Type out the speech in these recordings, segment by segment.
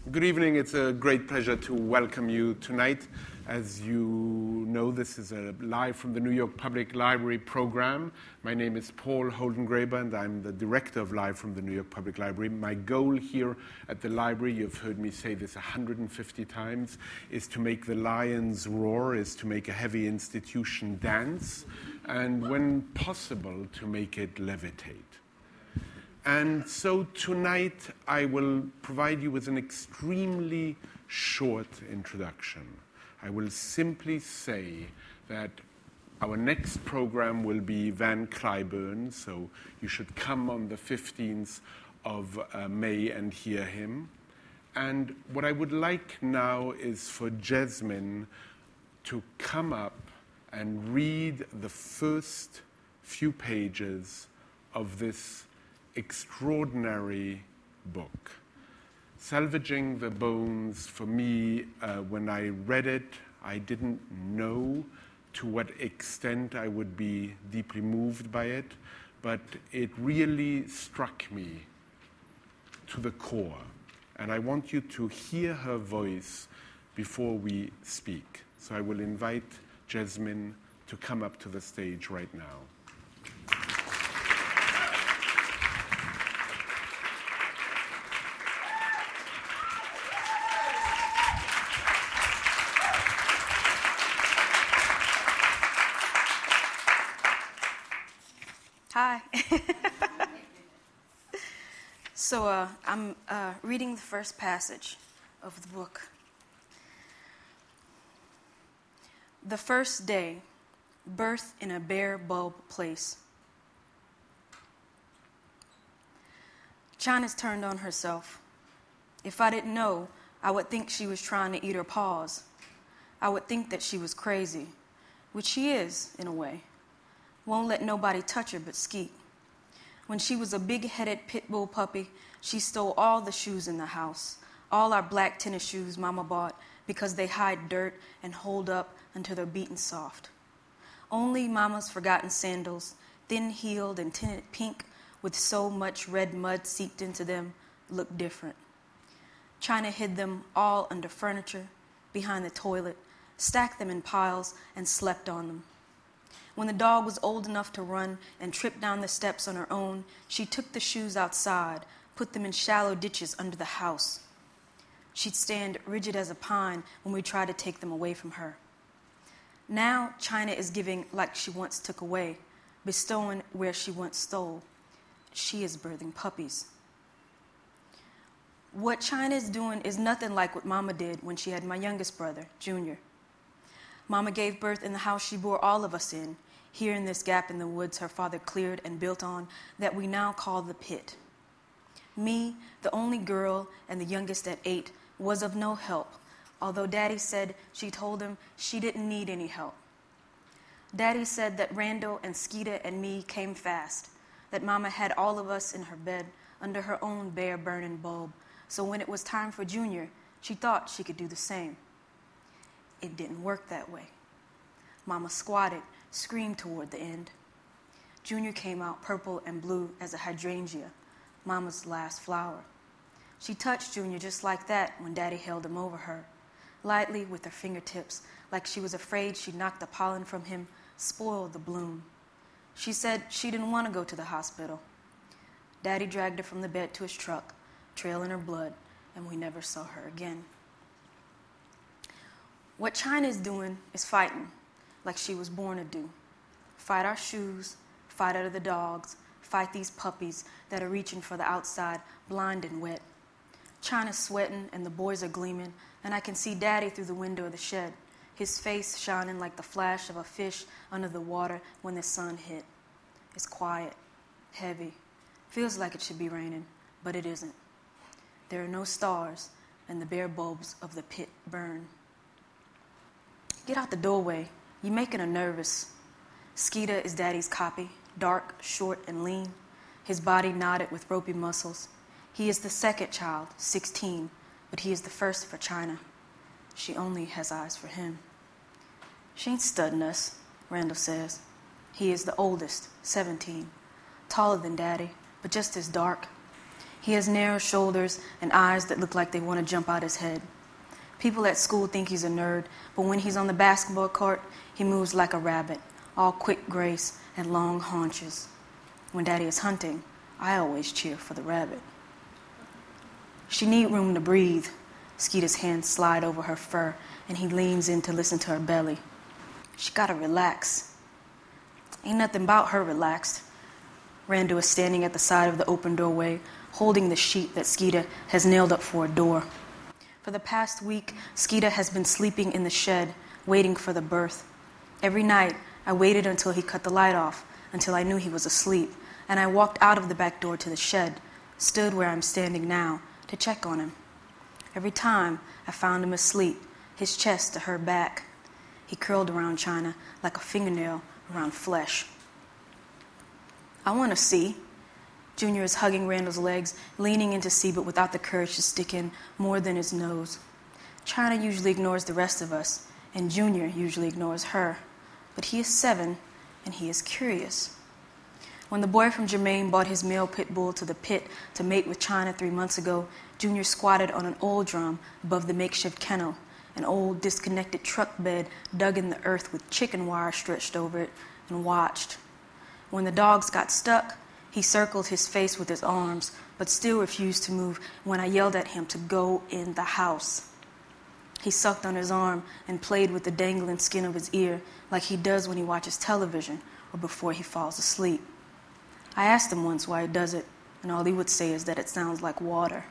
Good evening. It's a great pleasure to welcome you tonight. As you know, this is a live from the New York Public Library program. My name is Paul Holdengraber, and I'm the director of Live from the New York Public Library. My goal here at the library, you've heard me say this 150 times, is to make the lions roar, is to make a heavy institution dance, and when possible, to make it levitate. And so tonight I will provide you with an extremely short introduction. I will simply say that our next program will be Van Cliburn, so you should come on the 15th of May and hear him. And what I would like now is for Jasmine to come up and read the first few pages of this extraordinary book. Salvaging the Bones, for me, when I read it, I didn't know to what extent I would be deeply moved by it, but it really struck me to the core. And I want you to hear her voice before we speak. So I will invite Jasmine to come up to the stage right now. Hi. So I'm reading the first passage of the book. The first day, birth in a bare bulb place. China's turned on herself. If I didn't know, I would think she was trying to eat her paws. I would think that she was crazy, which she is, in a way. Won't let nobody touch her but Skeet. When she was a big-headed pit bull puppy, she stole all the shoes in the house, all our black tennis shoes Mama bought because they hide dirt and hold up until they're beaten soft. Only Mama's forgotten sandals, thin-heeled and tinted pink with so much red mud seeped into them, looked different. China hid them all under furniture, behind the toilet, stacked them in piles, and slept on them. When the dog was old enough to run and trip down the steps on her own, she took the shoes outside, put them in shallow ditches under the house. She'd stand rigid as a pine when we tried to take them away from her. Now China is giving like she once took away, bestowing where she once stole. She is birthing puppies. What China is doing is nothing like what Mama did when she had my youngest brother, Junior. Mama gave birth in the house she bore all of us in, here in this gap in the woods her father cleared and built on that we now call the pit. Me, the only girl and the youngest at 8, was of no help, although Daddy said she told him she didn't need any help. Daddy said that Randall and Skeeta and me came fast, that Mama had all of us in her bed under her own bare burning bulb, so when it was time for Junior, she thought she could do the same. It didn't work that way. Mama squatted, screamed toward the end. Junior came out purple and blue as a hydrangea, Mama's last flower. She touched Junior just like that when Daddy held him over her, lightly with her fingertips, like she was afraid she'd knock the pollen from him, spoil the bloom. She said she didn't want to go to the hospital. Daddy dragged her from the bed to his truck, trailing her blood, and we never saw her again. What China is doing is fighting, like she was born to do. Fight our shoes, fight out of the dogs, fight these puppies that are reaching for the outside, blind and wet. China's sweating and the boys are gleaming, and I can see Daddy through the window of the shed, his face shining like the flash of a fish under the water when the sun hit. It's quiet, heavy, feels like it should be raining, but it isn't. There are no stars, and the bare bulbs of the pit burn. Get out the doorway. You're making her nervous. Skeeta is Daddy's copy, dark, short, and lean, his body knotted with ropey muscles. He is the second child, 16, but he is the first for China. She only has eyes for him. She ain't studying us, Randall says. He is the oldest, 17, taller than Daddy, but just as dark. He has narrow shoulders and eyes that look like they want to jump out his head. People at school think he's a nerd, but when he's on the basketball court, he moves like a rabbit, all quick grace and long haunches. When Daddy is hunting, I always cheer for the rabbit. She need room to breathe. Skeeta's hands slide over her fur, and he leans in to listen to her belly. She gotta relax. Ain't nothing about her relaxed. Randall is standing at the side of the open doorway, holding the sheet that Skeeta has nailed up for a door. For the past week, Skeeta has been sleeping in the shed, waiting for the birth. Every night, I waited until he cut the light off, until I knew he was asleep, and I walked out of the back door to the shed, stood where I'm standing now, to check on him. Every time, I found him asleep, his chest to her back. He curled around China like a fingernail around flesh. I want to see. Junior is hugging Randall's legs, leaning in to see, but without the courage to stick in more than his nose. China usually ignores the rest of us, and Junior usually ignores her. But he is 7, and he is curious. When the boy from Jermaine brought his male pit bull to the pit to mate with China 3 months ago, Junior squatted on an oil drum above the makeshift kennel, an old disconnected truck bed dug in the earth with chicken wire stretched over it, and watched. When the dogs got stuck, he circled his face with his arms, but still refused to move when I yelled at him to go in the house. He sucked on his arm and played with the dangling skin of his ear like he does when he watches television or before he falls asleep. I asked him once why he does it, and all he would say is that it sounds like water.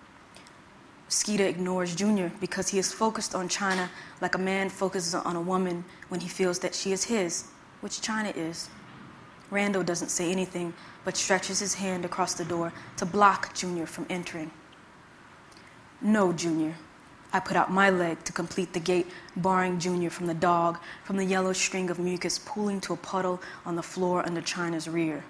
Skeeta ignores Junior because he is focused on China like a man focuses on a woman when he feels that she is his, which China is. Randall doesn't say anything, but stretches his hand across the door to block Junior from entering. No, Junior. I put out my leg to complete the gate, barring Junior from the dog, from the yellow string of mucus pooling to a puddle on the floor under China's rear.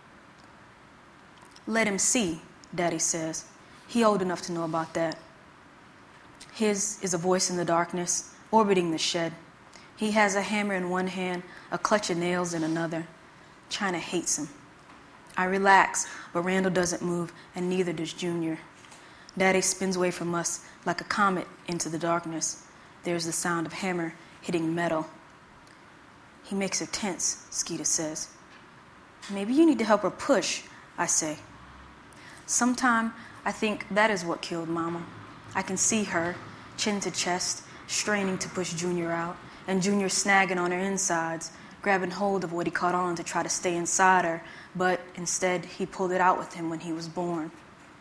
Let him see, Daddy says. He old enough to know about that. His is a voice in the darkness, orbiting the shed. He has a hammer in one hand, a clutch of nails in another. China hates him. I relax, but Randall doesn't move, and neither does Junior. Daddy spins away from us like a comet into the darkness. There's the sound of hammer hitting metal. He makes her tense, Skeeta says. Maybe you need to help her push, I say. Sometime I think that is what killed Mama. I can see her, chin to chest, straining to push Junior out, and Junior snagging on her insides, grabbing hold of what he caught on to try to stay inside her, but instead he pulled it out with him when he was born.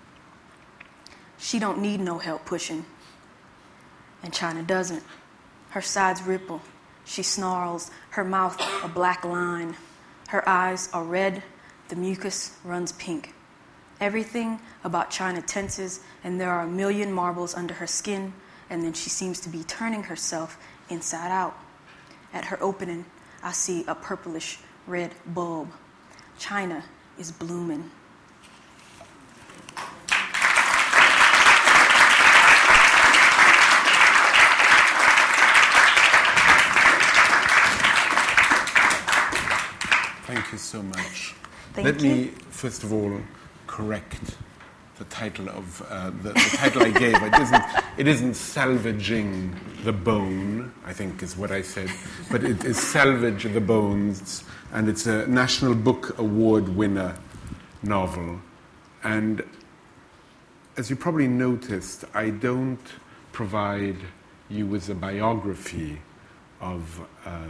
She don't need no help pushing. And China doesn't. Her sides ripple. She snarls, her mouth a black line. Her eyes are red, the mucus runs pink. Everything about China tenses, and there are a million marbles under her skin, and then she seems to be turning herself inside out. At her opening, I see a purplish red bulb. China is blooming. Thank you so much. Let me, first of all, correct the title of the title I gave. It isn't Salvaging the Bone, I think is what I said, but it is Salvage the Bones, and it's a National Book Award winner novel. And as you probably noticed, I don't provide you with a biography of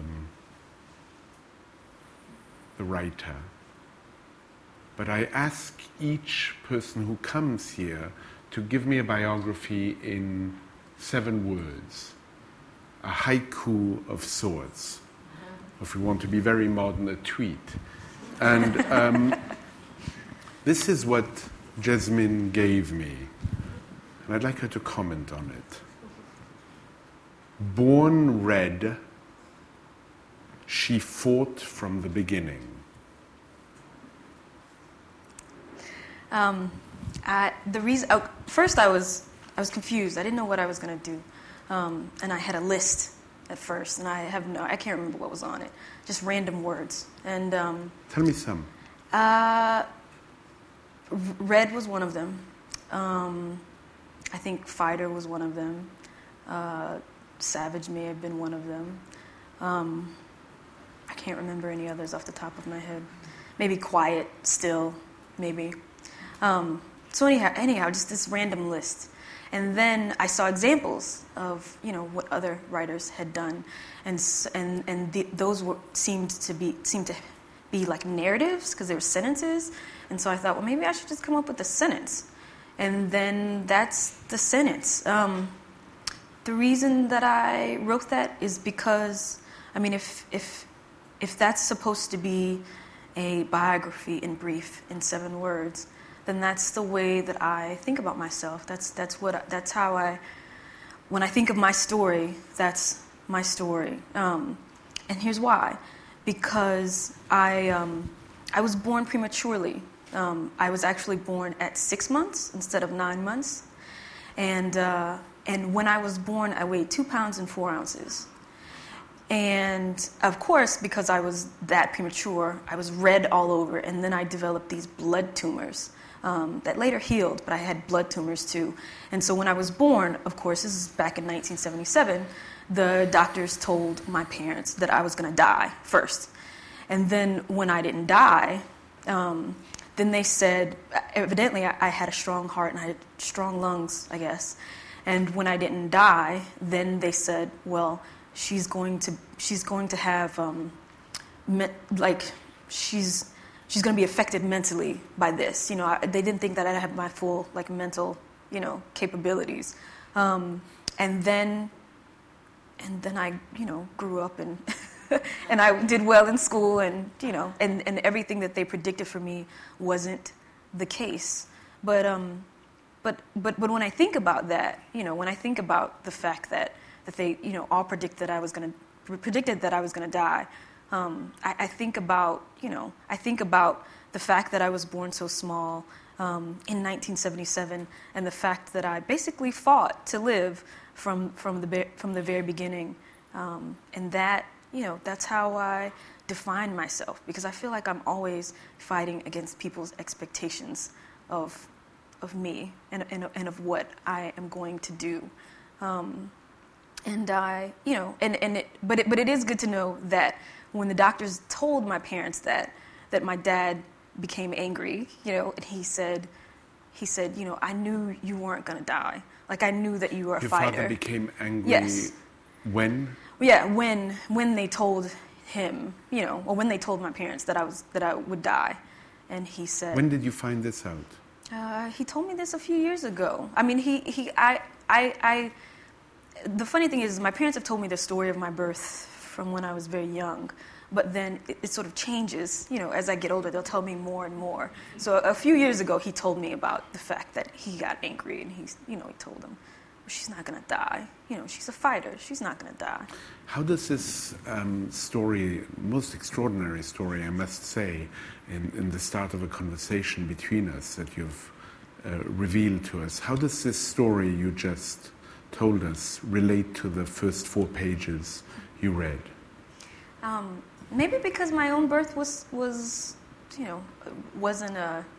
the writer. But I ask each person who comes here to give me a biography in 7 words, a haiku of sorts. If we want to be very modern, a tweet. And this is what Jasmine gave me, and I'd like her to comment on it. Born red, she fought from the beginning. First I was confused. I didn't know what I was going to do, and I had a list at first, and I can't remember what was on it. Just random words. And tell me some. Red was one of them. I think Fighter was one of them. Savage may have been one of them. I can't remember any others off the top of my head. Maybe Quiet Still, maybe. So anyhow, just this random list. And then I saw examples of, what other writers had done, those seemed to be like narratives because they were sentences. And so I thought, well, maybe I should just come up with a sentence. And then that's the sentence. The reason that I wrote that is because, if that's supposed to be a biography in brief, in 7 words, then that's the way that I think about myself. That's how when I think of my story, that's my story. And here's why. Because I was born prematurely. I was actually born at 6 months instead of 9 months. And when I was born, I weighed 2 pounds and 4 ounces. And of course, because I was that premature, I was red all over, and then I developed these blood tumors that later healed, but I had blood tumors too. And so when I was born, of course, this is back in 1977, the doctors told my parents that I was going to die first. And then when I didn't die, then they said, evidently I had a strong heart and I had strong lungs, I guess. And when I didn't die, then they said, well, she's going to have, she's going to be affected mentally by this. They didn't think that I'd have my full, mental, capabilities. And then I, grew up and and I did well in school, and and everything that they predicted for me wasn't the case. But when I think about that, when I think about the fact that they, all predicted that I was going to die, I think about, the fact that I was born so small in 1977, and the fact that I basically fought to live from the very beginning, and that, that's how I define myself, because I feel like I'm always fighting against people's expectations of me and of what I am going to do. And I, but it is good to know that when the doctors told my parents that my dad became angry, and he said, I knew you weren't going to die. Like, I knew that you were a fighter. Your father became angry. Yes. When? Yeah, when they told him, or when they told my parents that I would die, and he said. When did you find this out? He told me this a few years ago. The funny thing is, my parents have told me the story of my birth from when I was very young, but then it sort of changes. As I get older, they'll tell me more and more. So a few years ago, he told me about the fact that he got angry, and he told them, she's not going to die. She's a fighter. She's not going to die. How does this story, most extraordinary story, I must say, in the start of a conversation between us that you've revealed to us, how does this story you just told us relate to the first 4 pages you read? Maybe because my own birth wasn't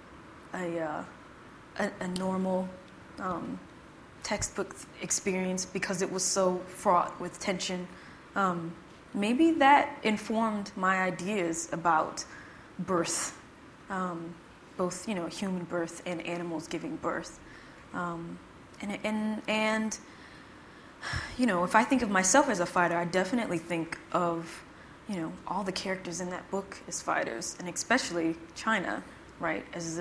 a normal textbook experience, because it was so fraught with tension. Maybe that informed my ideas about birth, both human birth and animals giving birth, and if I think of myself as a fighter, I definitely think of all the characters in that book as fighters, and especially China, right, as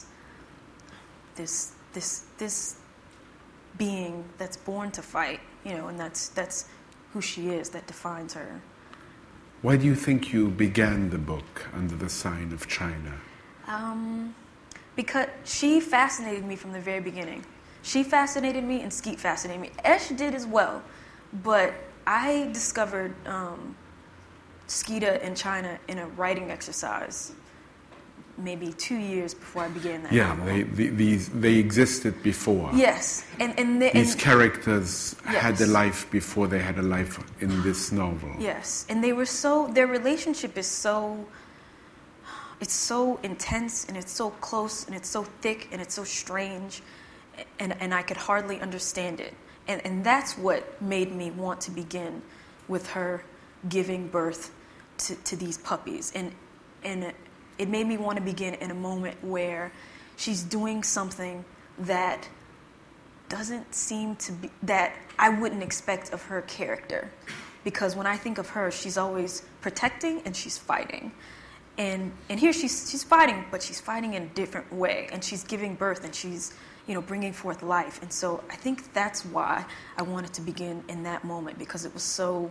this being that's born to fight, and that's who she is, that defines her. Why do you think you began the book under the sign of China? Because she fascinated me from the very beginning. She fascinated me, and Skeet fascinated me. Esh did as well, but I discovered Skeeta and China in a writing exercise maybe 2 years before I began that novel. They existed before. Yes. These characters had a life before they had a life in this novel. Yes. And their relationship is so it's so intense and it's so close and it's so thick and it's so strange, and I could hardly understand it. And that's what made me want to begin with her giving birth to these puppies. And it made me want to begin in a moment where she's doing something that doesn't seem to be, that I wouldn't expect of her character. Because when I think of her, she's always protecting and she's fighting. And here she's fighting, but she's fighting in a different way. And she's giving birth and she's, bringing forth life. And so I think that's why I wanted to begin in that moment, because it was so,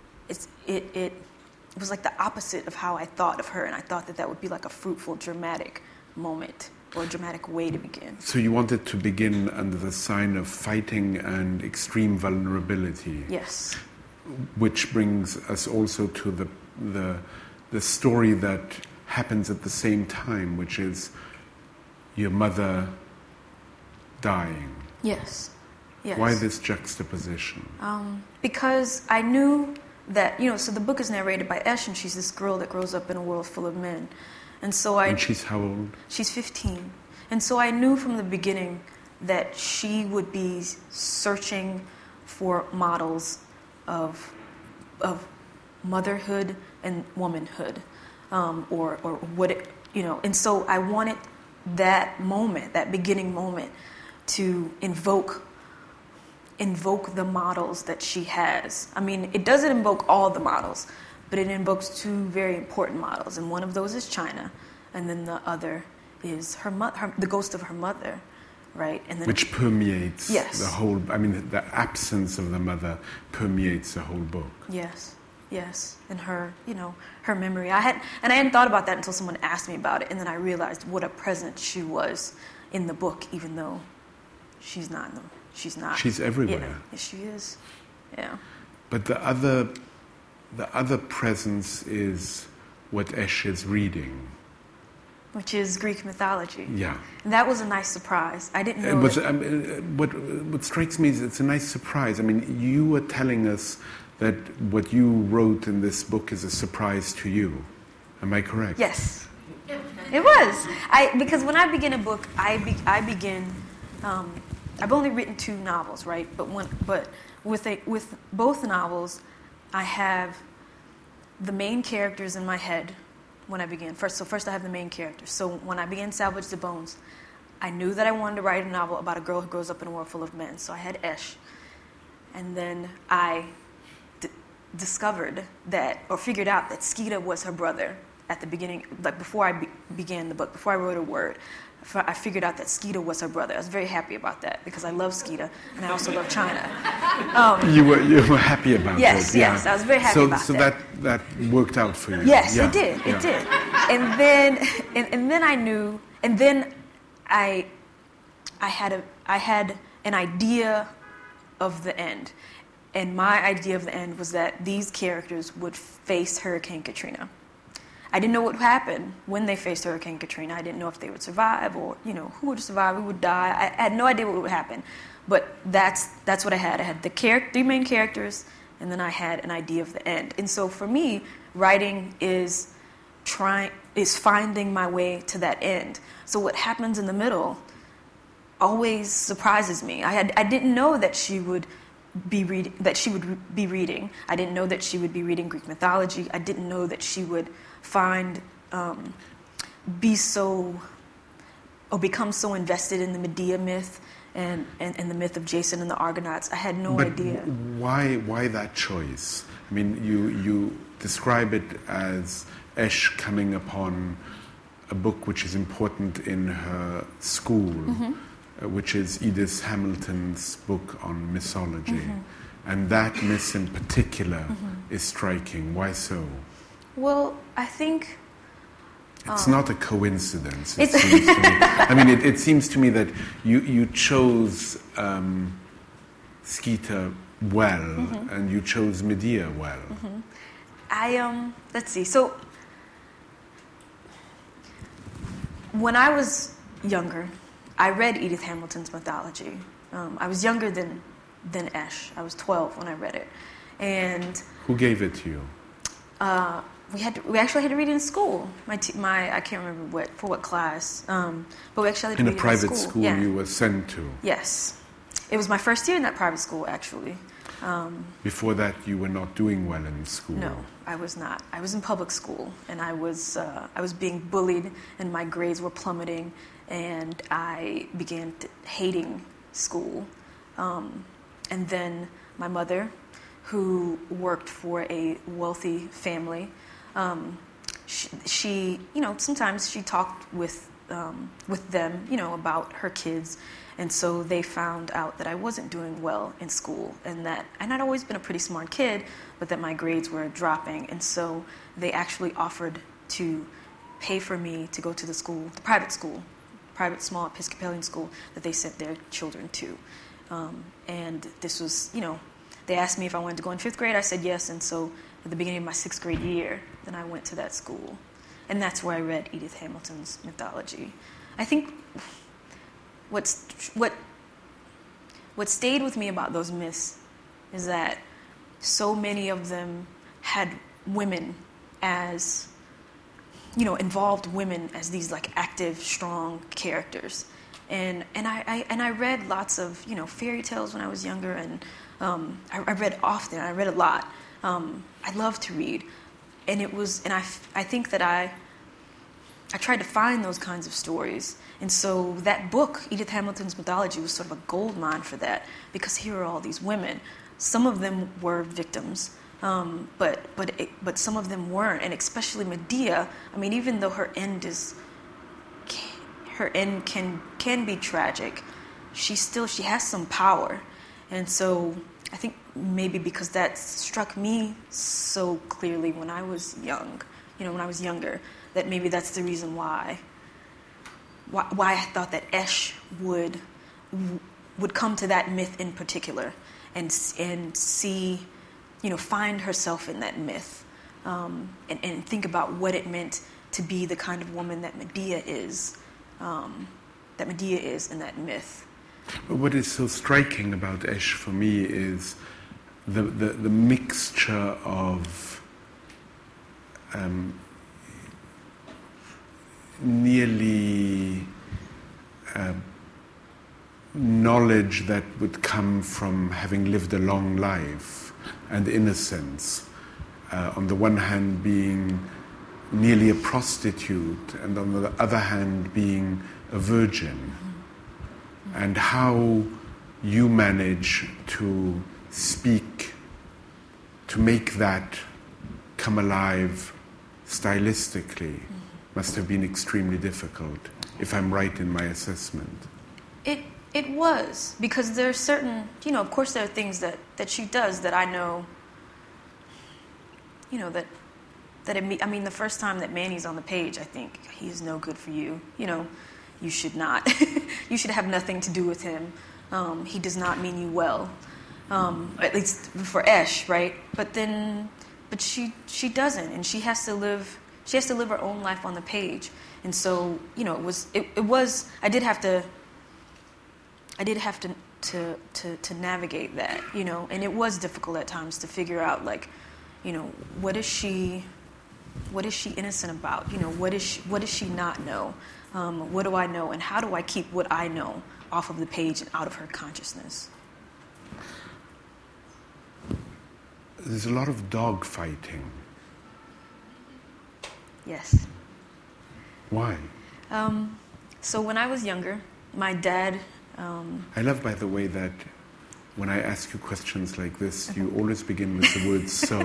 it was like the opposite of how I thought of her. And I thought that would be like a fruitful, dramatic moment or a dramatic way to begin. So you wanted to begin under the sign of fighting and extreme vulnerability. Yes. Which brings us also to the story that happens at the same time, which is your mother dying. Yes. Yes. Why this juxtaposition? Because I knew that, so the book is narrated by Esh, and she's this girl that grows up in a world full of men. And she's how old? She's 15. And so I knew from the beginning that she would be searching for models of motherhood and womanhood, or what it, and so I wanted that moment, that beginning moment, to invoke the models that she has. I mean, it doesn't invoke all the models, but it invokes two very important models, and one of those is China, and then the other is the ghost of her mother, right? And then which permeates the whole. I mean, the absence of the mother permeates the whole book. Yes, and her, her memory. I hadn't thought about that until someone asked me about it, and then I realized what a presence she was in the book, even though she's not. She's everywhere. Yeah, yes, she is. Yeah. But the other presence is what Esh is reading, which is Greek mythology. Yeah. And that was a nice surprise. I didn't know. What strikes me is it's a nice surprise. I mean, you were telling us that what you wrote in this book is a surprise to you. Am I correct? Yes, it was. Because when I begin a book, I begin. I've only written 2 novels, right? But with both novels, I have the main characters in my head when I began. First I have the main characters. So when I began Salvage the Bones, I knew that I wanted to write a novel about a girl who grows up in a world full of men. So I had Esh. And then I discovered that, or figured out that Skeeta was her brother at the beginning, like before I began the book, before I wrote a word. I figured out that Skeeta was her brother. I was very happy about that because I love Skeeta and I also love China. You were happy about yes, that. Yes, I was very happy about that. So that worked out for you. Yes, it did. It did. And then I knew, and then I had an idea of the end. And my idea of the end was that these characters would face Hurricane Katrina. I didn't know what would happen when they faced Hurricane Katrina. I didn't know if they would survive or, who would survive, who would die. I had no idea what would happen. But that's what I had. I had the 3 main characters, and then I had an idea of the end. And so for me, writing is finding my way to that end. So what happens in the middle always surprises me. I didn't know that she would be reading. I didn't know that she would be reading Greek mythology. I didn't know that she would become so invested in the Medea myth and the myth of Jason and the Argonauts. I had no idea. Why that choice? I mean, you describe it as Esh coming upon a book which is important in her school, which is Edith Hamilton's book on mythology. And that myth in particular is striking. Why so? Well, I think it's not a coincidence. It seems to me. I mean, it seems to me that you chose Skeeta well, and you chose Medea well. Let's see. So when I was younger, I read Edith Hamilton's mythology. I was younger than Esh. I was 12 when I read it, and who gave it to you? we actually had to read it in school. I can't remember what class, but we actually had to in read a it private in school. school Yeah. you were sent to. Yes, it was my first year in that private school actually. Before that, you were not doing well in school. No, I was not. I was in public school, and I was being bullied, and my grades were plummeting, and I began hating school. And then my mother, who worked for a wealthy family, she sometimes she talked with them, about her kids. And so they found out that I wasn't doing well in school, and I'd always been a pretty smart kid, but that my grades were dropping. And so they actually offered to pay for me to go to the private small Episcopalian school that they sent their children to. And this was, they asked me if I wanted to go in 5th grade. I said yes. And so at the beginning of my 6th grade year, then I went to that school. And that's where I read Edith Hamilton's mythology. I think what stayed with me about those myths is that so many of them had women as, involved women as these like active, strong characters. And I read lots of, fairy tales when I was younger, and I read often. I read a lot. I love to read, and I think that I tried to find those kinds of stories. And so that book, Edith Hamilton's Mythology, was sort of a gold mine for that, because here are all these women. Some of them were victims, but some of them weren't, and especially Medea. I mean, even though her end can be tragic, she has some power. And so I think maybe because that struck me so clearly when I was young, when I was younger, that maybe that's the reason why I thought that Esh would come to that myth in particular and see, find herself in that myth, and think about what it meant to be the kind of woman that Medea is in that myth. What is so striking about Esh for me is the mixture of nearly knowledge that would come from having lived a long life and innocence. On the one hand, being nearly a prostitute, and on the other hand, being a virgin. And how you manage to speak, to make that come alive stylistically, must have been extremely difficult, if I'm right in my assessment. It was, because there are certain, of course there are things that she does that I know, the first time that Manny's on the page, I think, he is no good for you. You should not. You should have nothing to do with him. He does not mean you well. At least for Esh, right? But she doesn't, and she has to live her own life on the page. And so, it was. I did have to navigate that, and it was difficult at times to figure out, like, what is she innocent about? What does she not know? What do I know, and how do I keep what I know off of the page and out of her consciousness? There's a lot of dog fighting. Yes. Why? So when I was younger, my dad... I love, by the way, that when I ask you questions like this, you always begin with the word so.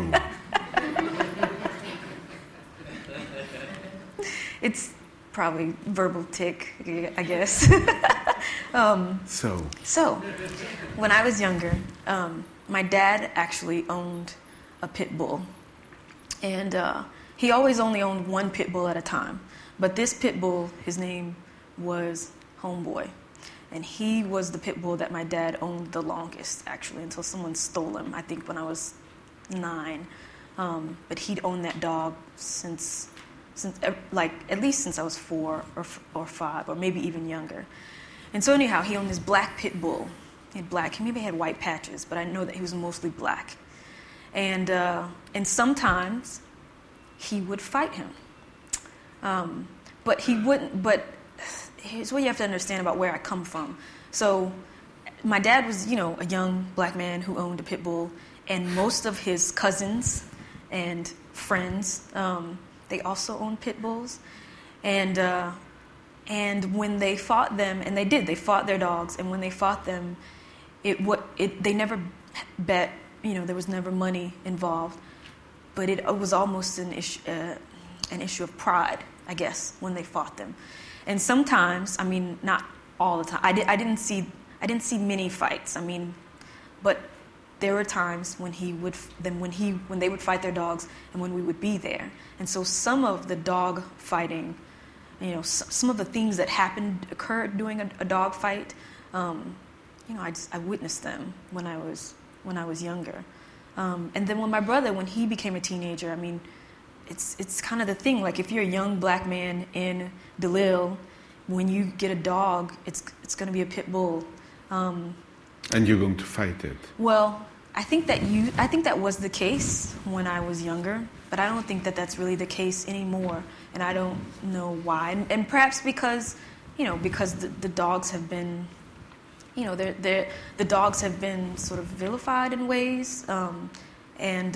It's probably verbal tick, I guess. So, when I was younger, my dad actually owned a pit bull. And he always only owned one pit bull at a time. But this pit bull, his name was Homeboy. And he was the pit bull that my dad owned the longest, actually, until someone stole him, I think when I was 9. But he'd owned that dog since at least since I was 4 or 5, or maybe even younger. And so anyhow, he owned this black pit bull. He maybe had white patches, but I know that he was mostly black. And sometimes he would fight him. But he wouldn't, but here's what you have to understand about where I come from. So my dad was, a young black man who owned a pit bull, and most of his cousins and friends, they also owned pit bulls. And when they fought them, and they fought their dogs, and when they fought them, they never bet, there was never money involved, but it was almost an issue of pride, I guess, when they fought them. And sometimes, not all the time. I didn't see many fights. But there were times when they would fight their dogs, and when we would be there. And so some of the dog fighting, some of the things that occurred during a dog fight, I witnessed them when I was younger. And then when he became a teenager, it's kind of the thing. Like if you're a young black man in DeLille, when you get a dog, it's going to be a pit bull. And you're going to fight it. Well, I think that was the case when I was younger, but I don't think that that's really the case anymore, and I don't know why. And perhaps because the dogs have been, the dogs have been sort of vilified in ways, and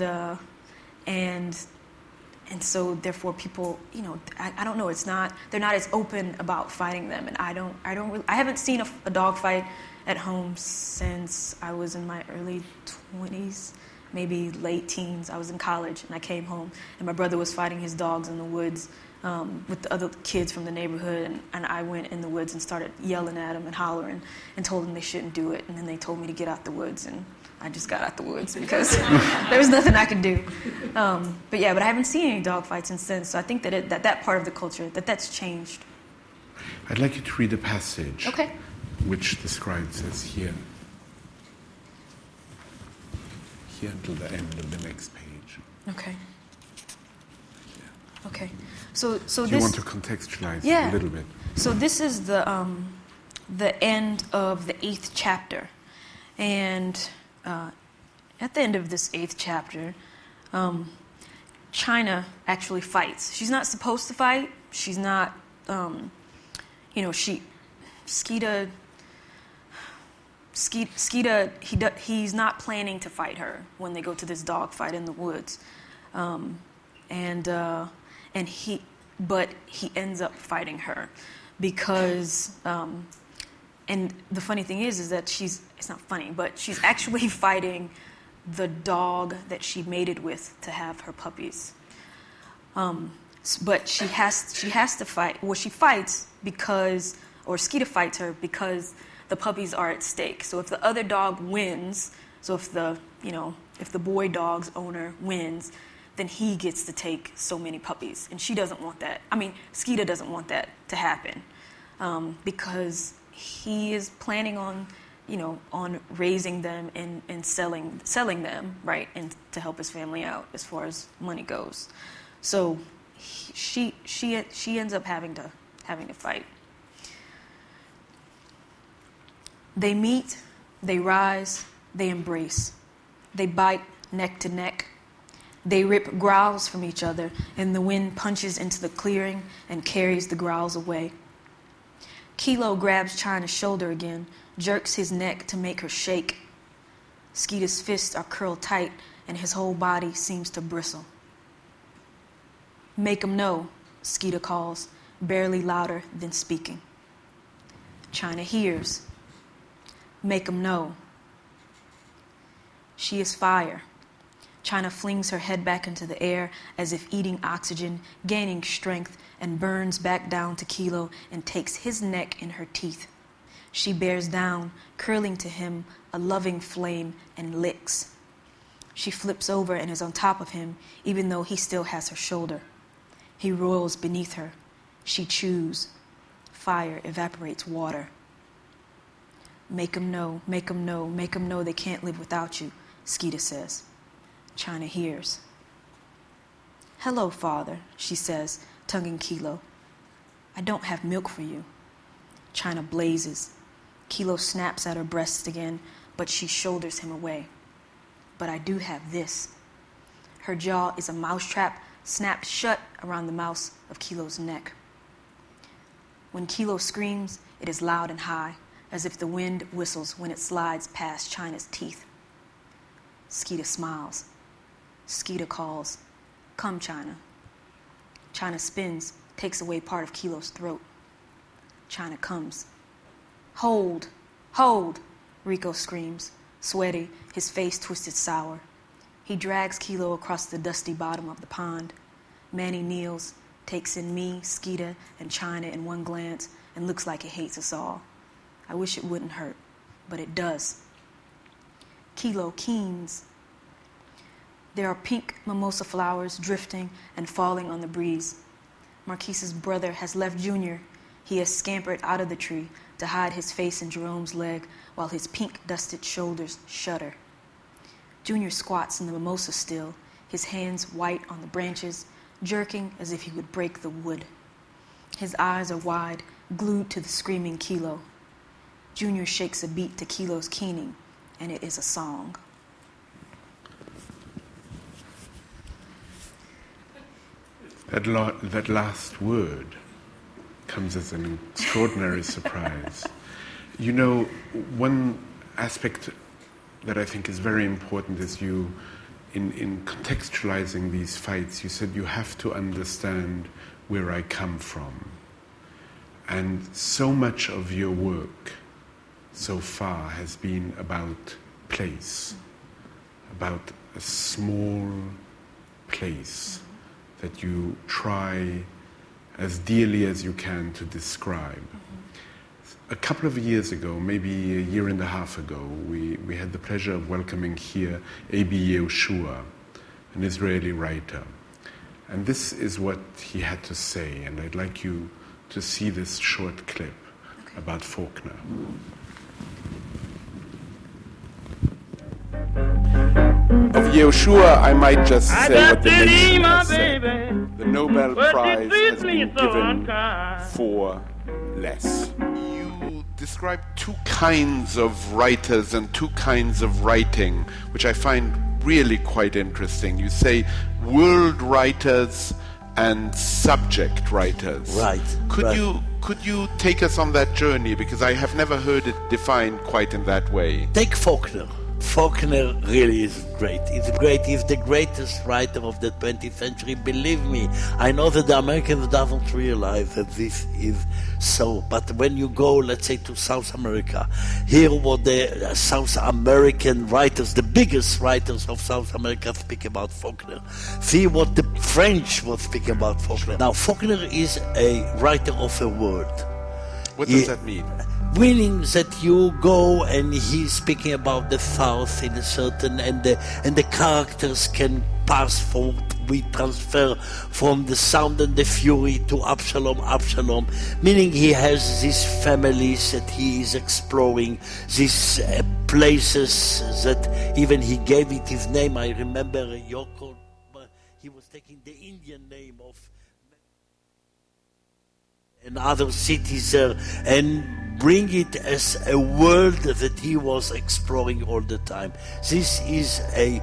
so therefore people, I don't know. They're not as open about fighting them, and I haven't seen a dog fight at home since I was in my early 20s, maybe late teens. I was in college, and I came home, and my brother was fighting his dogs in the woods with the other kids from the neighborhood, and I went in the woods and started yelling at them and hollering and told them they shouldn't do it, and then they told me to get out the woods, and I just got out the woods because there was nothing I could do. But I haven't seen any dog fights since, so I think that part of the culture, that's changed. I'd like you to read a passage. Okay. Which describes us here until the end of the next page. Okay. Yeah. Okay. So do you want to contextualize a little bit? So this is the end of the 8th chapter, and at the end of this 8th chapter, China actually fights. She's not supposed to fight. She's not. Skeeta, he's not planning to fight her when they go to this dog fight in the woods, but he ends up fighting her because, and the funny thing is that it's not funny, but she's actually fighting the dog that she mated with to have her puppies. But she has to fight. Well, she fights because, or Skeeta fights her because the puppies are at stake. So if the other dog wins, so if the boy dog's owner wins, then he gets to take so many puppies. And she doesn't want that. Skeeta doesn't want that to happen because he is planning on raising them and selling them, right, and to help his family out as far as money goes. So she ends up having to fight. They meet, they rise, they embrace. They bite neck to neck. They rip growls from each other, and the wind punches into the clearing and carries the growls away. Kilo grabs China's shoulder again, jerks his neck to make her shake. Skeeta's fists are curled tight, and his whole body seems to bristle. "Make 'em know," Skeeta calls, barely louder than speaking. China hears. "Make 'em know." She is fire. China flings her head back into the air as if eating oxygen, gaining strength, and burns back down to Kilo and takes his neck in her teeth. She bears down, curling to him, a loving flame, and licks. She flips over and is on top of him, even though he still has her shoulder. He roils beneath her. She chews. Fire evaporates water. "Make 'em know, make 'em know, make 'em know they can't live without you," Skeeta says. China hears. "Hello, father," she says, tonguing Kilo. "I don't have milk for you." China blazes. Kilo snaps at her breasts again, but she shoulders him away. "But I do have this." Her jaw is a mousetrap snapped shut around the mouse of Kilo's neck. When Kilo screams, it is loud and high, as if the wind whistles when it slides past China's teeth. Skeeter smiles. Skeeter calls, "Come, China." China spins, takes away part of Kilo's throat. China comes. "Hold, hold," Rico screams, sweaty, his face twisted sour. He drags Kilo across the dusty bottom of the pond. Manny kneels, takes in me, Skeeter, and China in one glance, and looks like he hates us all. I wish it wouldn't hurt, but it does. Kilo keens. There are pink mimosa flowers drifting and falling on the breeze. Marquise's brother has left Junior. He has scampered out of the tree to hide his face in Jerome's leg while his pink-dusted shoulders shudder. Junior squats in the mimosa still, his hands white on the branches, jerking as if he would break the wood. His eyes are wide, glued to the screaming Kilo. Junior shakes a beat to Kilo's keening, and it is a song. That last word comes as an extraordinary surprise. You know, one aspect that I think is very important is you, in contextualizing these fights, you said you have to understand where I come from. And so much of your work so far has been about place, about a small place that you try as dearly as you can to describe. A couple of years ago, maybe a year and a half ago, we had the pleasure of welcoming here A.B. Yehoshua, an Israeli writer. And this is what he had to say, and I'd like you to see this short clip about Faulkner. Of Yehoshua, I might just say what the nation has said. The Nobel Prize has been given for less. You describe two kinds of writers and two kinds of writing, which I find really quite interesting. You say world writers and subject writers. Right. Could you take us on that journey? Because I have never heard it defined quite in that way. Take Faulkner. Faulkner really is great. He's great. He's the greatest writer of the 20th century. Believe me, I know that the Americans don't realize that this is so. But when you go, let's say, to South America, hear what the South American writers, the biggest writers of South America, speak about Faulkner. See what the French will speak about Faulkner. Now, Faulkner is a writer of a word. What does that mean? Meaning that you go and he's speaking about the South in a certain, and the characters can pass from, we transfer from the Sound and the Fury to Absalom, meaning he has these families that he is exploring, these places that even he gave it his name. I remember Yoko, he was taking the Indian name of and other cities there and bring it as a world that he was exploring all the time. This is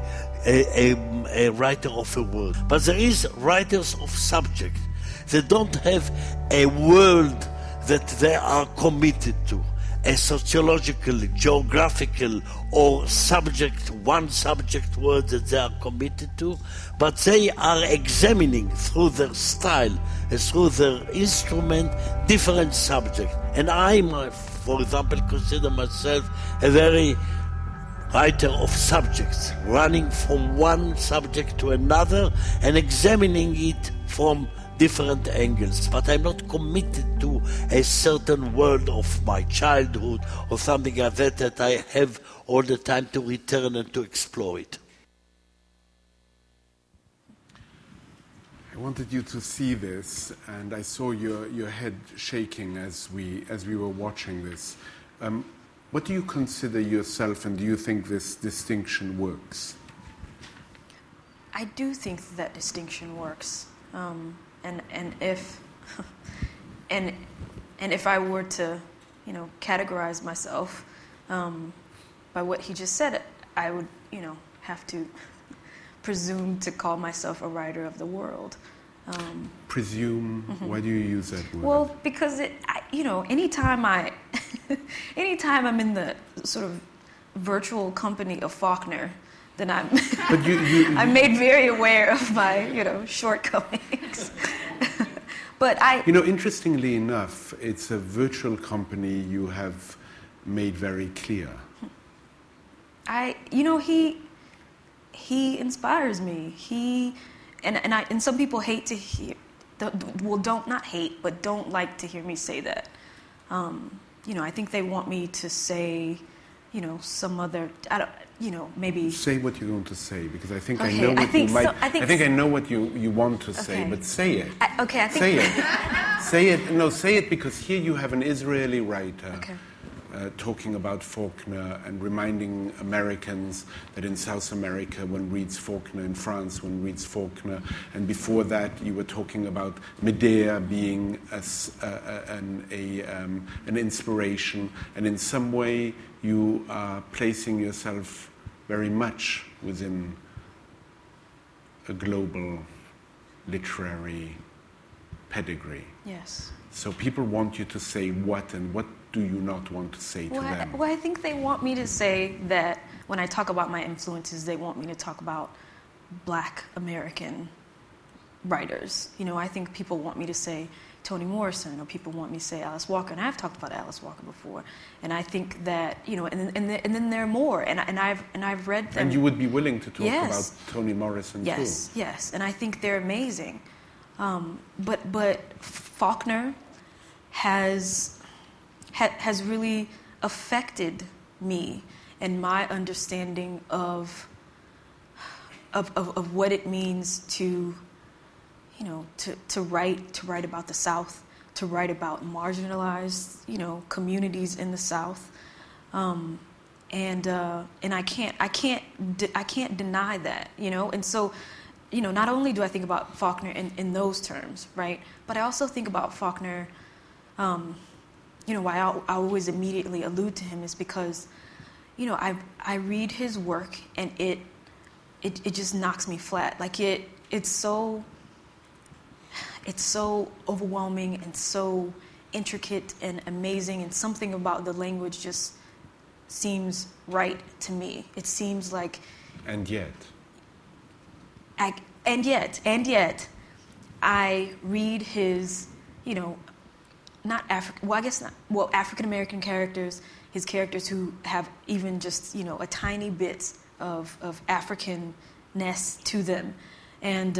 a writer of a world. But there is writers of subject. They don't have a world that they are committed to, a sociological, geographical, or one subject word that they are committed to, but they are examining through their style, through their instrument, different subjects. And I, for example, consider myself a very writer of subjects, running from one subject to another and examining it from different angles. But I'm not committed to a certain world of my childhood or something like that I have all the time to return and to explore it. I wanted you to see this, and I saw your head shaking as we were watching this. What do you consider yourself, and do you think this distinction works? I do think that distinction works, and if and if I were to, categorize myself by what he just said, I would, have to presume to call myself a writer of the world. Presume? Why do you use that word? Well, because anytime anytime I'm in the sort of virtual company of Faulkner, then I'm I'm made very aware of my shortcomings. But interestingly enough, it's a virtual company you have made very clear. He inspires me. And some people hate to hear, not hate, but don't like to hear me say that. I think they want me to say, some other, maybe. Say what you're going to say, because I think Okay, I know what you might. so- I think I know what you want to say, Okay. but say it. I think. Say it. Say it. No, say it, because here you have an Israeli writer. Okay. Talking about Faulkner and reminding Americans that in South America one reads Faulkner, in France one reads Faulkner, and before that you were talking about Medea being an inspiration, and in some way you are placing yourself very much within a global literary pedigree. Yes. So people want you to say what, and what do you not want to say to them? Well, I think they want me to say that when I talk about my influences, they want me to talk about Black American writers. I think people want me to say Toni Morrison, or people want me to say Alice Walker, and I've talked about Alice Walker before. And I think that and then there are more, and I've read them. And you would be willing to talk Yes. about Toni Morrison too. Yes, and I think they're amazing. But Faulkner has really affected me and my understanding of what it means to write about the South, to write about marginalized communities in the South, and I can't deny that, and so. Not only do I think about Faulkner in those terms, right? But I also think about Faulkner, why I always immediately allude to him is because, I read his work and it just knocks me flat. Like it's so overwhelming and so intricate and amazing, and something about the language just seems right to me. It seems like... And yet, I read his, African American characters, his characters who have even just, a tiny bit of Africanness to them, and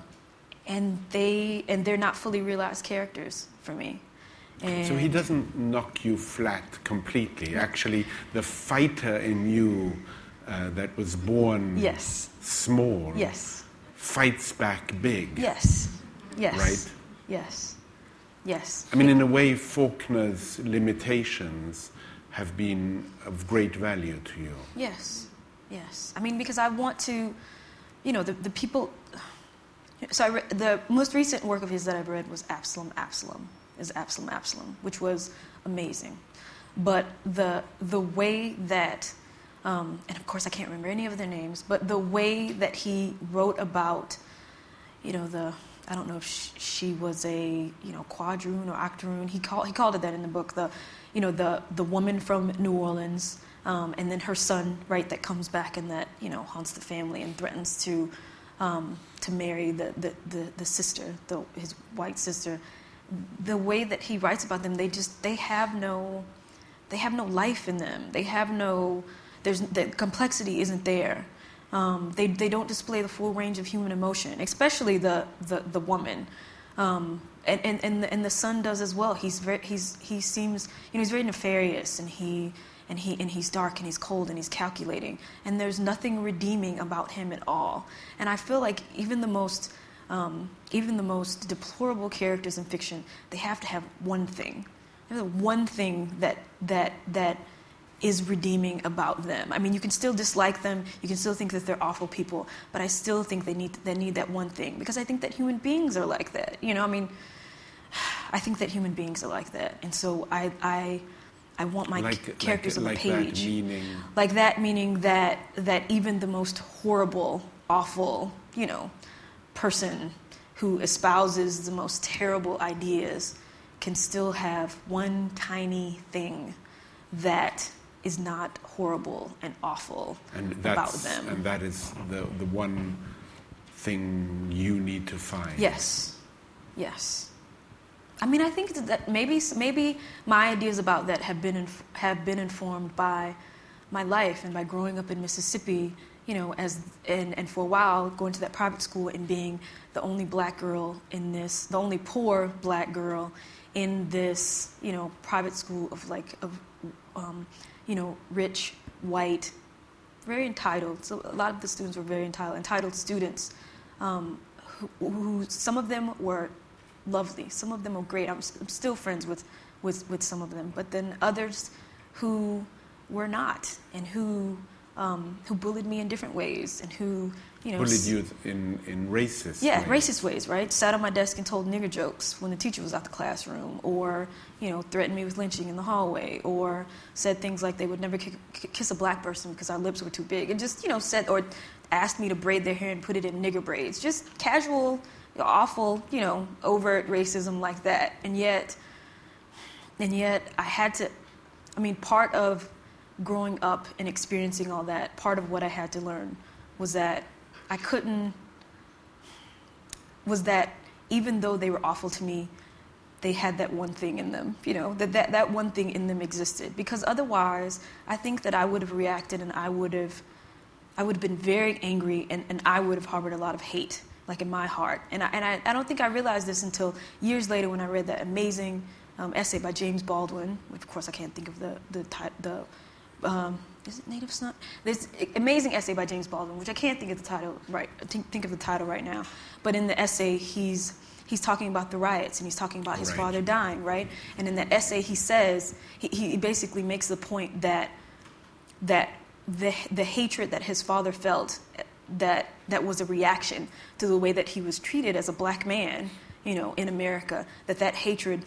they're not fully realized characters for me. And so he doesn't knock you flat completely. Actually, the fighter in you that was born small fights back big. Yes. Right? Yes. I mean, in a way, Faulkner's limitations have been of great value to you. Yes. I mean, because I want to, the people. So the most recent work of his that I've read was Absalom, which was amazing. But the way that, and of course I can't remember any of their names, but the way that he wrote about, I don't know if she was a quadroon or octoroon. He called it that in the book. The woman from New Orleans, and then her son, right, that comes back and that haunts the family and threatens to marry the sister, his white sister. The way that he writes about them, they have no life in them. The complexity isn't there. They don't display the full range of human emotion, especially the woman, and the son does as well. He seems he's very nefarious, and he's dark and he's cold and he's calculating, and there's nothing redeeming about him at all. And I feel like even the most deplorable characters in fiction, they have to have one thing. There's one thing that is redeeming about them. I mean, you can still dislike them, you can still think that they're awful people, but I still think they need that one thing, because I think that human beings are like that. I think that human beings are like that, and so I want my characters on the page. Like that meaning that even the most horrible awful, person who espouses the most terrible ideas can still have one tiny thing that is not horrible and awful about them. And that is the one thing you need to find. Yes. I mean, I think that maybe my ideas about that have been informed by my life and by growing up in Mississippi, and for a while going to that private school and being the only black girl the only poor black girl in this, private school of rich, white, very entitled. So a lot of the students were very entitled students, who some of them were lovely, some of them were great. I'm still friends with some of them, but then others who were not, and who bullied me in different ways, and who bullied you in racist ways. Racist ways, right? Sat on my desk and told nigger jokes when the teacher was out the classroom, or threatened me with lynching in the hallway, or said things like they would never kiss a black person because our lips were too big, and just said or asked me to braid their hair and put it in nigger braids, just casual, awful, overt racism like that, and yet I had to. I mean, part of growing up and experiencing all that, part of what I had to learn was that even though they were awful to me, they had that one thing in them, that one thing in them existed. Because otherwise, I think that I would have reacted, and I would have been very angry, and I would have harbored a lot of hate, like in my heart. And I don't think I realized this until years later when I read that amazing essay by James Baldwin, which of course I can't think of the is it Native Son? This amazing essay by James Baldwin, which I can't think of the title right. Think of the title right now. But in the essay, he's talking about the riots, and he's talking about his father dying, right? And in that essay, he says he basically makes the point that the hatred that his father felt, that was a reaction to the way that he was treated as a black man, in America. That hatred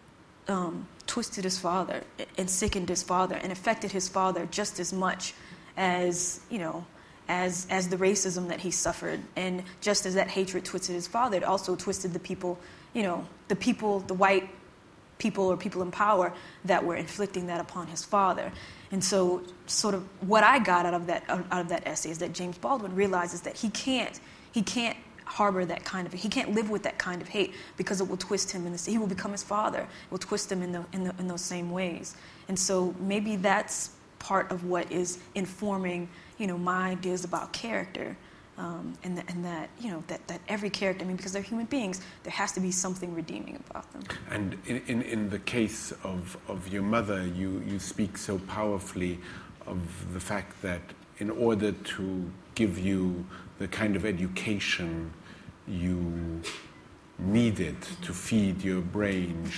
twisted his father and sickened his father and affected his father just as much as as the racism that he suffered. And just as that hatred twisted his father, it also twisted the people, the white people or people in power that were inflicting that upon his father. And so sort of what I got out of that essay is that James Baldwin realizes that he can't harbor that kind of, he can't live with that kind of hate, because it will twist him he will become his father. It will twist him in those same ways. And so maybe that's part of what is informing, my ideas about character, and that every character, because they're human beings, there has to be something redeeming about them. And in the case of your mother, you speak so powerfully of the fact that in order to give you the kind of education you needed to feed your brain,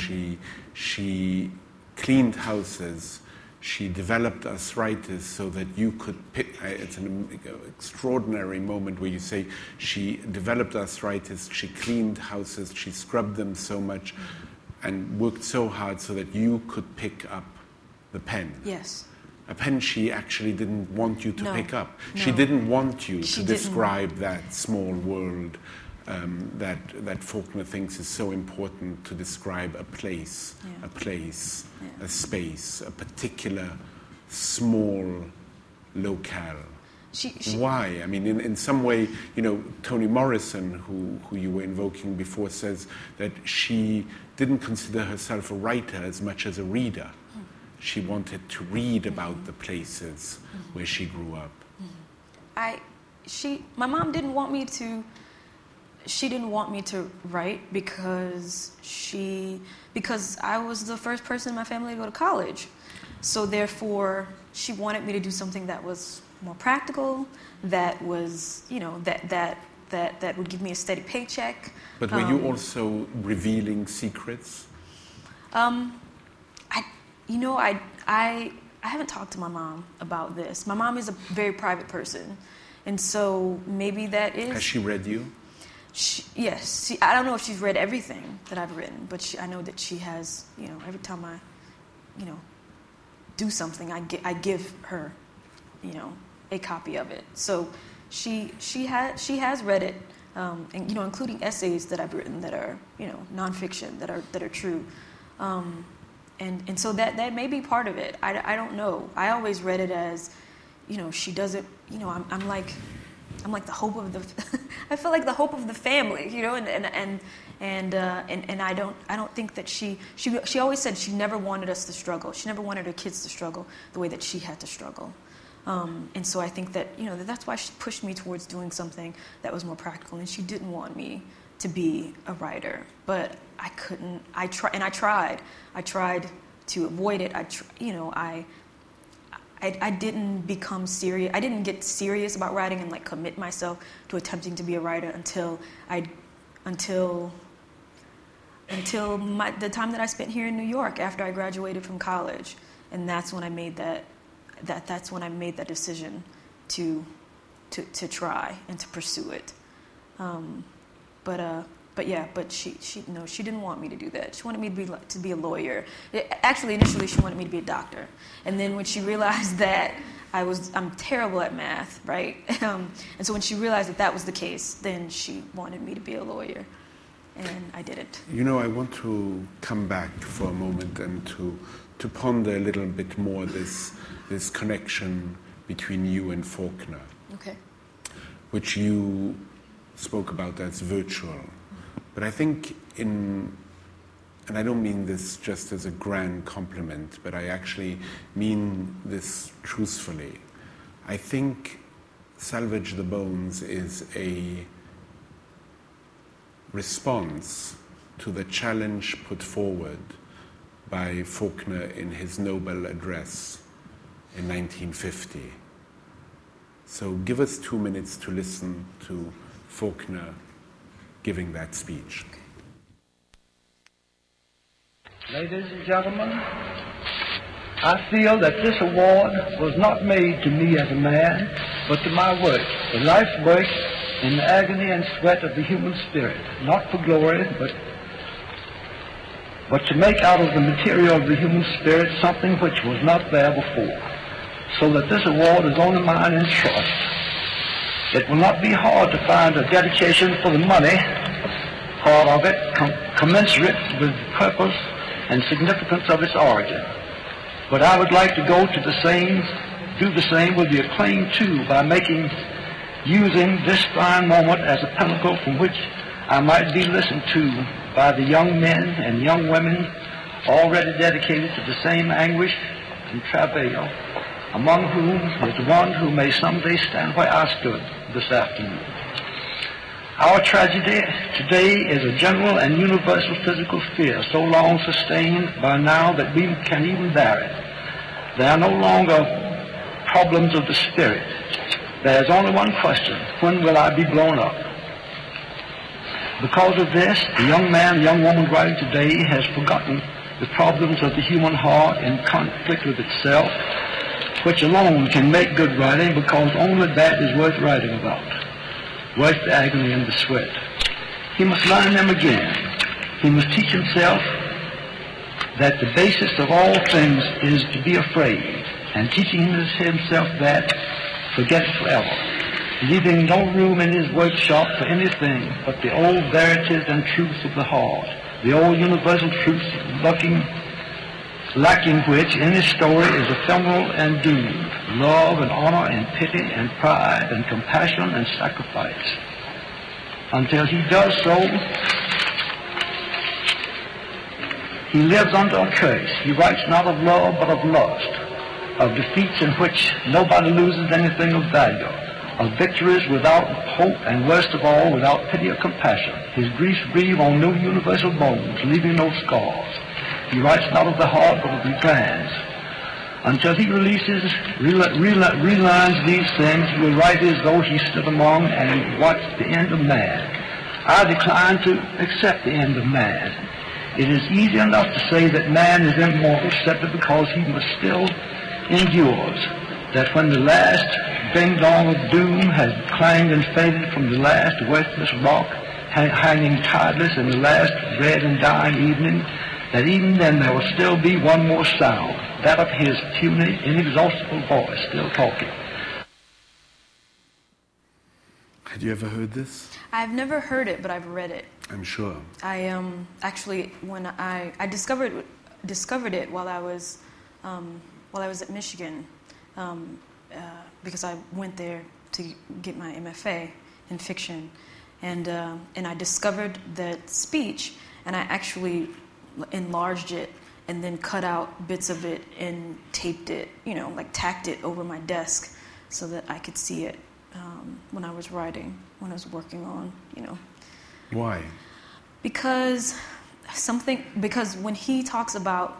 she cleaned houses, she developed arthritis so that you could pick. It's an extraordinary moment where you say she developed arthritis, she cleaned houses, she scrubbed them so much and worked so hard so that you could pick up the pen. Yes. A pen she actually didn't want you to pick up. No. She didn't want you to describe that small world that Faulkner thinks is so important to describe a place, a space, a particular small locale. Why? In some way, Toni Morrison, who you were invoking before, says that she didn't consider herself a writer as much as a reader. She wanted to read about the places where she grew up. My mom didn't want me to. She didn't want me to write because I was the first person in my family to go to college. So therefore, she wanted me to do something that was more practical, that was, that would give me a steady paycheck. But were you also revealing secrets? I haven't talked to my mom about this. My mom is a very private person, and so maybe that is. Has she read you? Yes. I don't know if she's read everything that I've written, but I know that she has. Every time I, do something, I give her, a copy of it. So she has read it, and including essays that I've written that are nonfiction that are true, and so that may be part of it. I don't know. I always read it as, she doesn't. I'm like the hope of the. I feel like the hope of the family, and I don't think that she always said she never wanted us to struggle. She never wanted her kids to struggle the way that she had to struggle. And so I think that, that's why she pushed me towards doing something that was more practical. And she didn't want me to be a writer, but I couldn't. I tried to avoid it. I didn't become serious. I didn't get serious about writing and commit myself to attempting to be a writer until the time that I spent here in New York after I graduated from college, and that's when I made that's when I made that decision to try and to pursue it. But she didn't want me to do that. She wanted me to be a lawyer. Actually, initially she wanted me to be a doctor, and then when she realized that I'm terrible at math, right? And so when she realized that was the case, then she wanted me to be a lawyer, and I didn't. I want to come back for a moment and to ponder a little bit more this connection between you and Faulkner. Okay. Which you spoke about as virtual. But I think and I don't mean this just as a grand compliment, but I actually mean this truthfully. I think Salvage the Bones is a response to the challenge put forward by Faulkner in his Nobel address in 1950. So give us 2 minutes to listen to Faulkner giving that speech. Ladies and gentlemen, I feel that this award was not made to me as a man, but to my work, the life's work in the agony and sweat of the human spirit, not for glory, but to make out of the material of the human spirit something which was not there before, so that this award is only mine in trust. It will not be hard to find a dedication for the money part of it commensurate with the purpose and significance of its origin. But I would like to do the same with the acclaim too, by using this fine moment as a pinnacle from which I might be listened to by the young men and young women already dedicated to the same anguish and travail, among whom is one who may someday stand where I stood this afternoon. Our tragedy today is a general and universal physical fear, so long sustained by now that we can even bear it. There are no longer problems of the spirit. There is only one question: when will I be blown up? Because of this, the young man, the young woman writing today has forgotten the problems of the human heart in conflict with itself, which alone can make good writing, because only that is worth writing about, worth the agony and the sweat. He must learn them again. He must teach himself that the basis of all things is to be afraid, and teaching himself that, forget it forever, leaving no room in his workshop for anything but the old verities and truths of the heart, the old universal truths lacking which any story is ephemeral and doomed: love and honor and pity and pride and compassion and sacrifice. Until he does so, he lives under a curse. He writes not of love but of lust, of defeats in which nobody loses anything of value, of victories without hope, and worst of all, without pity or compassion. His griefs breathe on no universal bones, leaving no scars. He writes not of the heart, but of the glands. Until he relearns these things, he will write as though he stood among and watched the end of man. I decline to accept the end of man. It is easy enough to say that man is immortal simply because he must still endures, that when the last ding-dong of doom has clanged and faded from the last worthless rock hanging tideless in the last red and dying evening, that even then there will still be one more sound, that of his puny, inexhaustible voice still talking. Had you ever heard this? I've never heard it, but I've read it. I'm sure. I actually, when I discovered it while I was at Michigan, because I went there to get my MFA in fiction, and I discovered that speech, and I actually enlarged it and then cut out bits of it and taped it, like tacked it over my desk so that I could see it when I was writing, when I was working on, Why? Because when he talks about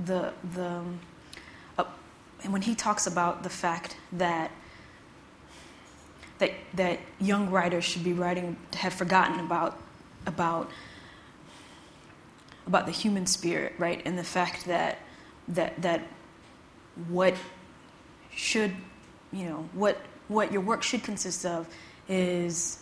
when he talks about the fact that young writers should be have forgotten about the human spirit, right, and the fact that what should, what your work should consist of is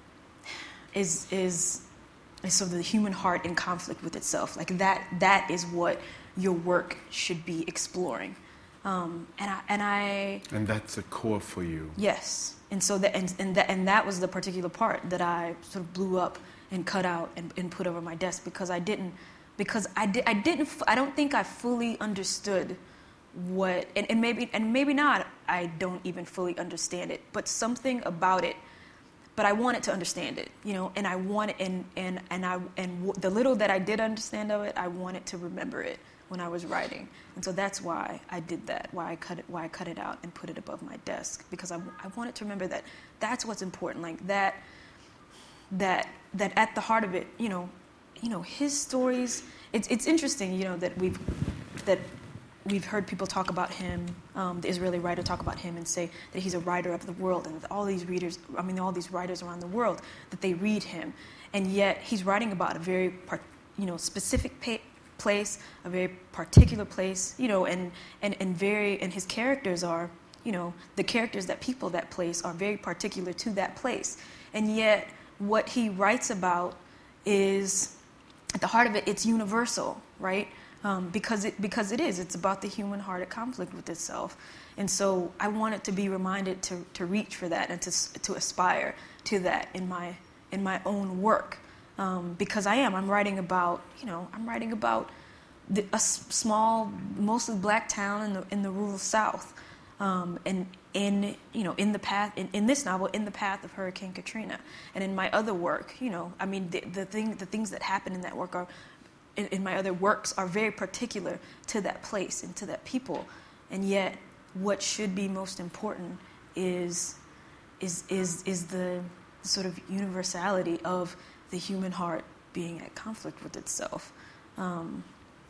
sort of the human heart in conflict with itself. Like that is what your work should be exploring. And that's a core for you. Yes. And so that was the particular part that I sort of blew up and cut out and put over my desk because I don't think I fully understood what, and maybe not, I don't even fully understand it, but something about it. But I wanted to understand it, and I wanted, and the little that I did understand of it, I wanted to remember it when I was writing, and so that's why I did that. Why I cut it out and put it above my desk, because I wanted to remember that that's what's important. Like that at the heart of it, his stories. It's interesting, that we've heard people talk about him, the Israeli writer talk about him and say that he's a writer of the world, and that all these writers around the world, that they read him, and yet he's writing about a very specific place, a very particular place, and his characters are, the characters that people that place are very particular to that place, and yet what he writes about is, at the heart of it, it's universal, right? Because it's about the human heart at conflict with itself, and so I wanted to be reminded to reach for that and to aspire to that in my own work, because I'm writing about a small, mostly black town in the rural South, and in this novel, in the path of Hurricane Katrina, and in my other work, the things that happen in that work are. In my other works are very particular to that place and to that people, and yet what should be most important is the sort of universality of the human heart being at conflict with itself, and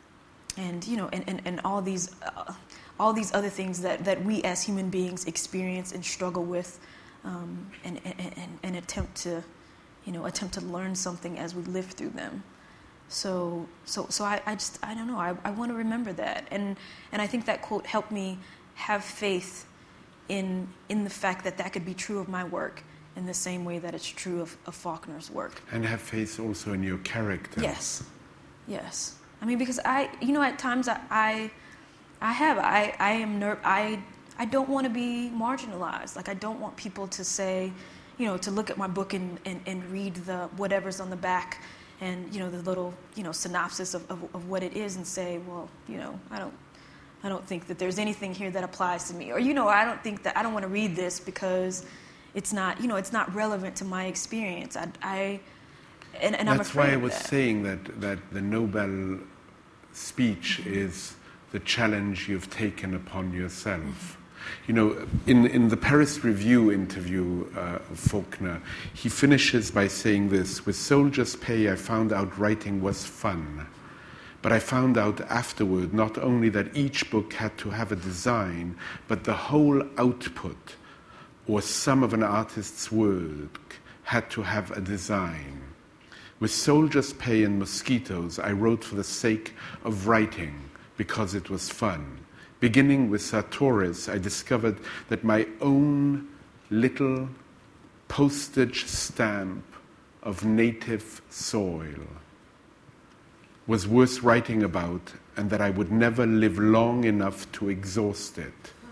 all these other things that we as human beings experience and struggle with, and attempt to learn something as we live through them. So I don't know. I want to remember that, and I think that quote helped me have faith in the fact that could be true of my work in the same way that it's true of Faulkner's work. And have faith also in your character. Yes. I mean, because at times I don't want to be marginalized. Like I don't want people to say, to look at my book and read the whatever's on the back. And the little synopsis of what it is, and say, well, I don't think that there's anything here that applies to me, or I don't think that I don't want to read this because it's not it's not relevant to my experience. And I'm afraid of that. That's why I was saying that the Nobel speech is the challenge you've taken upon yourself. In the Paris Review interview of Faulkner, he finishes by saying this: "With Soldier's Pay, I found out writing was fun. But I found out afterward not only that each book had to have a design, but the whole output, or some of an artist's work, had to have a design. With Soldier's Pay and Mosquitoes, I wrote for the sake of writing, because it was fun. Beginning with Sartoris, I discovered that my own little postage stamp of native soil was worth writing about, and that I would never live long enough to exhaust it."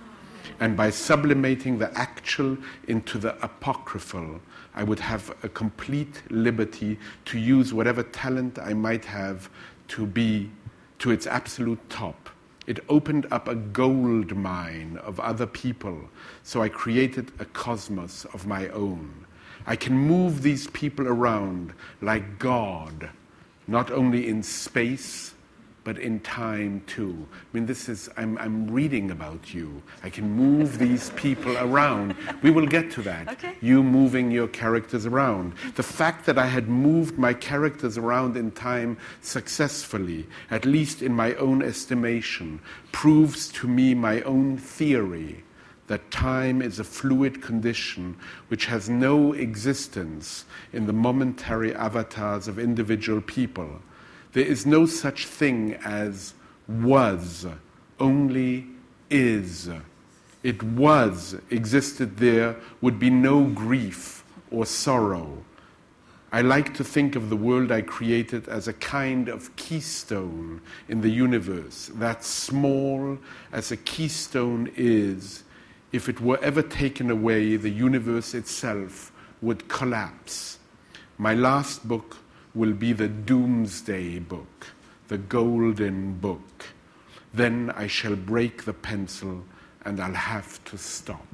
And by sublimating the actual into the apocryphal, I would have a complete liberty to use whatever talent I might have to be to its absolute top. It opened up a gold mine of other people, so I created a cosmos of my own. I can move these people around like God, not only in space, but in time too. I mean, this is, I'm reading about you. I can move these people around. We will get to that. Okay. You moving your characters around. The fact that I had moved my characters around in time successfully, at least in my own estimation, proves to me my own theory that time is a fluid condition which has no existence in the momentary avatars of individual people. There is no such thing as was, only is. It was, existed there, would be no grief or sorrow. I like to think of the world I created as a kind of keystone in the universe, that small as a keystone is. If it were ever taken away, the universe itself would collapse. My last book will be the Doomsday Book, the Golden Book. Then I shall break the pencil and I'll have to stop.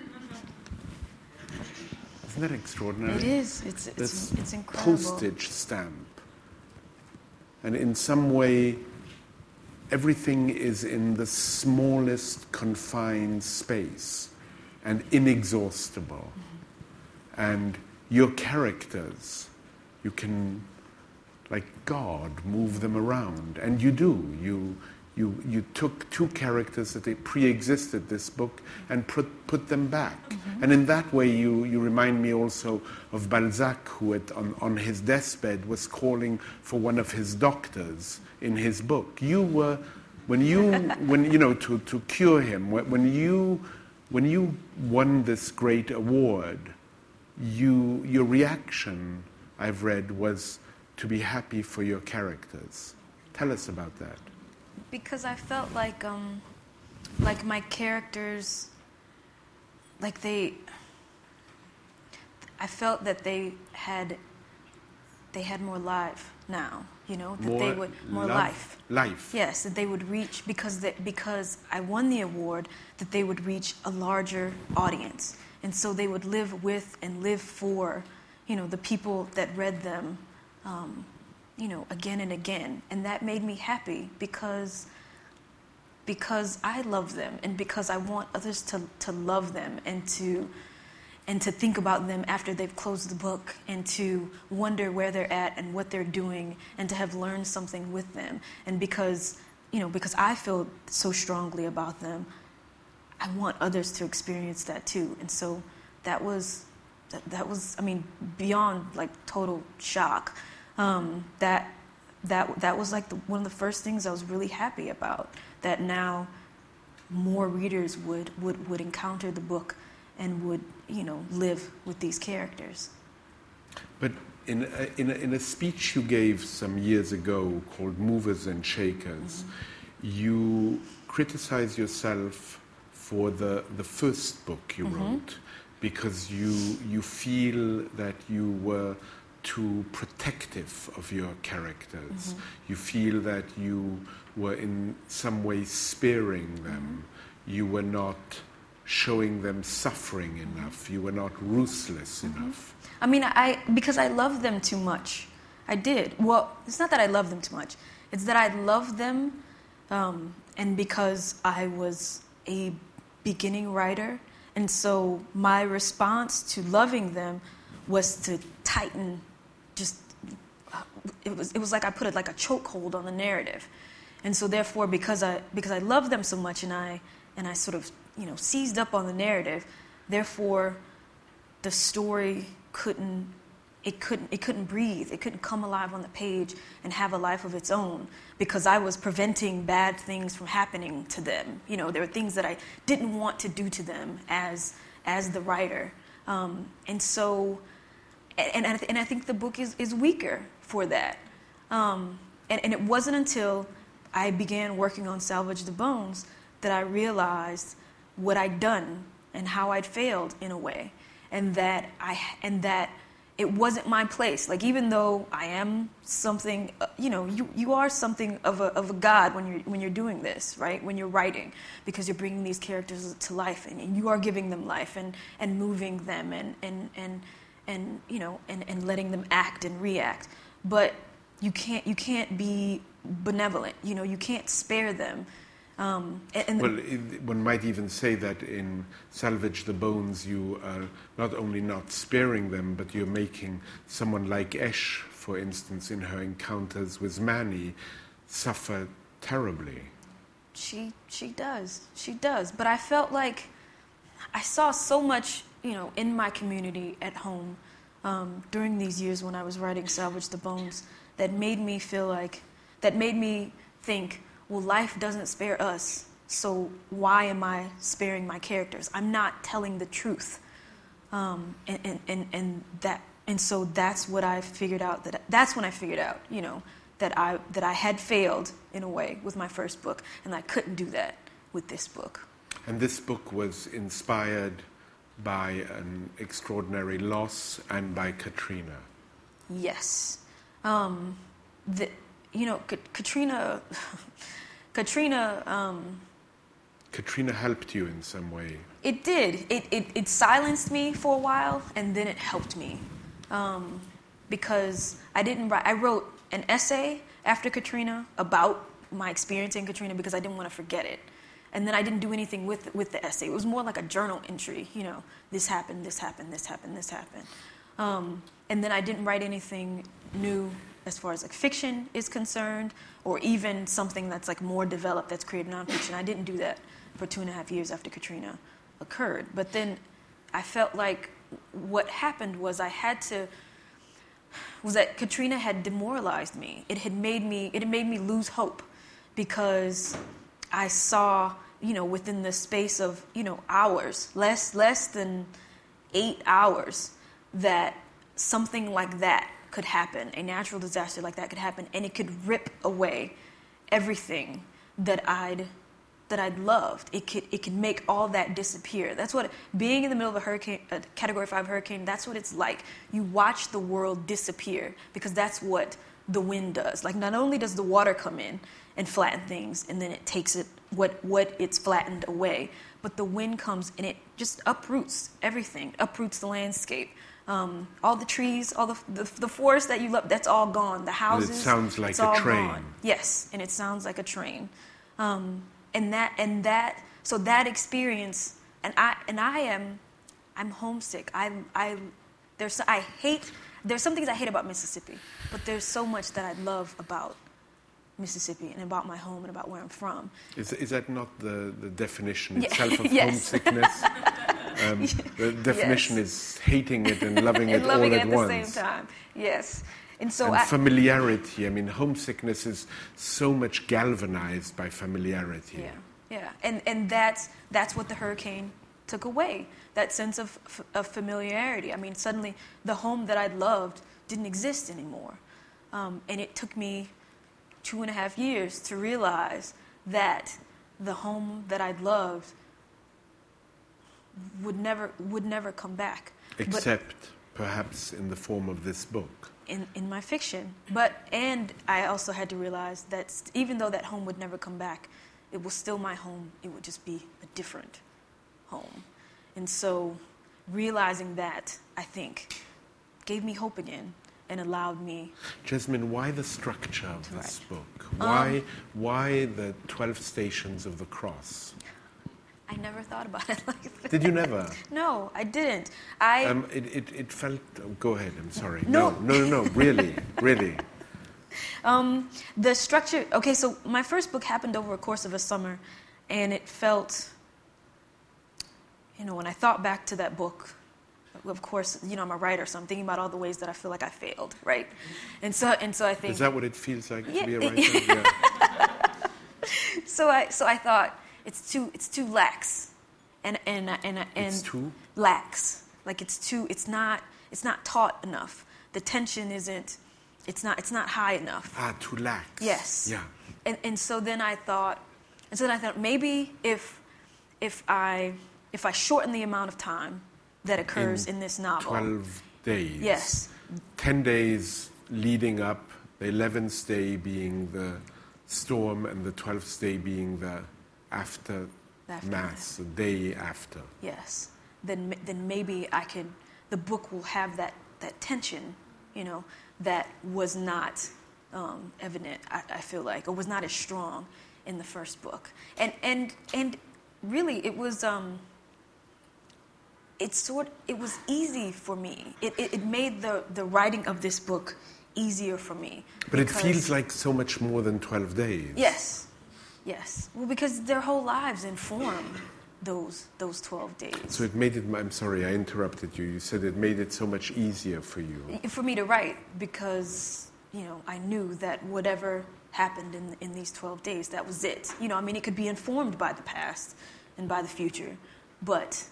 Isn't that extraordinary? It is. It's incredible. Postage stamp. And in some way, everything is in the smallest confined space and inexhaustible. Mm-hmm. And your characters, you can, like God, move them around. And you do. You took two characters that they pre-existed this book and put them back. Mm-hmm. And in that way, you remind me also of Balzac, who on his deathbed was calling for one of his doctors in his book. You were, to cure him, when you won this great award, your reaction, I've read, was to be happy for your characters. Tell us about that. Because I felt like my characters, I felt that they had more life now, more life. Life. Yes, that they would reach, because I won the award, that they would reach a larger audience. And so they would live with and live for, the people that read them, again and again. And that made me happy because I love them and because I want others to love them and to think about them after they've closed the book and to wonder where they're at and what they're doing and to have learned something with them. And because I feel so strongly about them, I want others to experience that too. And so that was beyond like total shock. That was like one of the first things I was really happy about, that now more readers would encounter the book and would, live with these characters. But in a speech you gave some years ago called Movers and Shakers, mm-hmm. you criticize yourself for the first book you mm-hmm. wrote because you feel that you were too protective of your characters. Mm-hmm. You feel that you were in some way sparing them. Mm-hmm. You were not showing them suffering enough. You were not ruthless mm-hmm. enough. I mean, because I loved them too much. I did. Well, it's not that I loved them too much. It's that I loved them, and because I was a beginning writer, and so my response to loving them was to tighten. It was like I put it like a chokehold on the narrative, and so therefore because I loved them so much and I sort of seized up on the narrative, therefore the story couldn't breathe. It couldn't come alive on the page and have a life of its own because I was preventing bad things from happening to them. There were things that I didn't want to do to them as the writer, and so. And I think the book is weaker for that. And it wasn't until I began working on Salvage the Bones that I realized what I'd done and how I'd failed in a way, and that it wasn't my place. Like, even though I am something, you are something of a god when you're doing this, right? When you're writing, because you're bringing these characters to life, and you are giving them life and moving them and letting them act and react. But you can't be benevolent. You can't spare them. One might even say that in Salvage the Bones, you are not only not sparing them, but you're making someone like Esh, for instance, in her encounters with Manny, suffer terribly. She does. But I felt like I saw so much, in my community at home during these years when I was writing Salvage the Bones, that made me think, well, life doesn't spare us, so why am I sparing my characters? I'm not telling the truth, and so that's what I figured out. That's when I figured out, that I had failed in a way with my first book, and I couldn't do that with this book. And this book was inspired by an extraordinary loss and by Katrina. Yes, Katrina. Katrina helped you in some way. It did. It silenced me for a while, and then it helped me, because I didn't write. I wrote an essay after Katrina about my experience in Katrina because I didn't want to forget it, and then I didn't do anything with the essay. It was more like a journal entry. This happened, this happened, this happened, this happened, and then I didn't write anything new as far as like fiction is concerned, or even something that's like more developed, that's creative nonfiction. I didn't do that for 2.5 years after Katrina occurred. But then I felt like what happened was that Katrina had demoralized me. It made me lose hope, because I saw, within the space of, hours, less than 8 hours, that something like that could happen, a natural disaster like that could happen, and it could rip away everything that I'd loved. It could make all that disappear. That's what being in the middle of a hurricane, a Category 5 hurricane. That's what it's like. You watch the world disappear, because that's what the wind does. Like, not only does the water come in and flatten things, and then it takes it what it's flattened away, but the wind comes and it just uproots everything, uproots the landscape. All the trees, all the forest that you love, that's all gone. The houses, and it sounds like it's a all train. Gone. Yes, and it sounds like a train. So that experience, I'm homesick. There's some things I hate about Mississippi, but there's so much that I love about Mississippi and about my home and about where I'm from. Is that not the definition itself of Yes. homesickness? The definition is hating it and loving it all at once. The same time. Yes. And so familiarity. I mean, homesickness is so much galvanized by familiarity. Yeah. And that's what the hurricane took away. That sense of familiarity. I mean, suddenly the home that I'd loved didn't exist anymore. And it took me 2.5 years to realize that the home that I'd loved would never come back. Except perhaps in the form of this book. In my fiction. And I also had to realize that even though that home would never come back, it was still my home. It would just be a different home. And so realizing that, I think, gave me hope again and allowed me... Jasmine, why the structure of this book? Why the 12 Stations of the Cross? I never thought about it like that. Did you never? No, I didn't. It felt... Go ahead, I'm sorry. No, really. The structure... Okay, so my first book happened over a course of a summer, and it felt... when I thought back to that book, of course, I'm a writer, so I'm thinking about all the ways that I feel like I failed, right? And so I think... Is that what it feels like to be a writer? Yeah. So I thought... It's too lax, and it's too lax. Like it's not taut enough. The tension isn't. It's not high enough. Too lax. Yes. Yeah. And so then I thought maybe if if I shorten the amount of time that occurs in this novel. 12 days. Yes. 10 days leading up, the 11th day being the storm, and the 12th day being the aftermath, the day after. Yes. Then maybe the book will have that tension, that was not evident, I feel like, or was not as strong in the first book. And really, it was it was easy for me. It made the writing of this book easier for me. But it feels like so much more than 12 days. Yes. Well, because their whole lives inform those 12 days. So it made it, I'm sorry, I interrupted you. You said it made it so much easier for you. For me to write, because, I knew that whatever happened in these 12 days, that was it. It could be informed by the past and by the future, but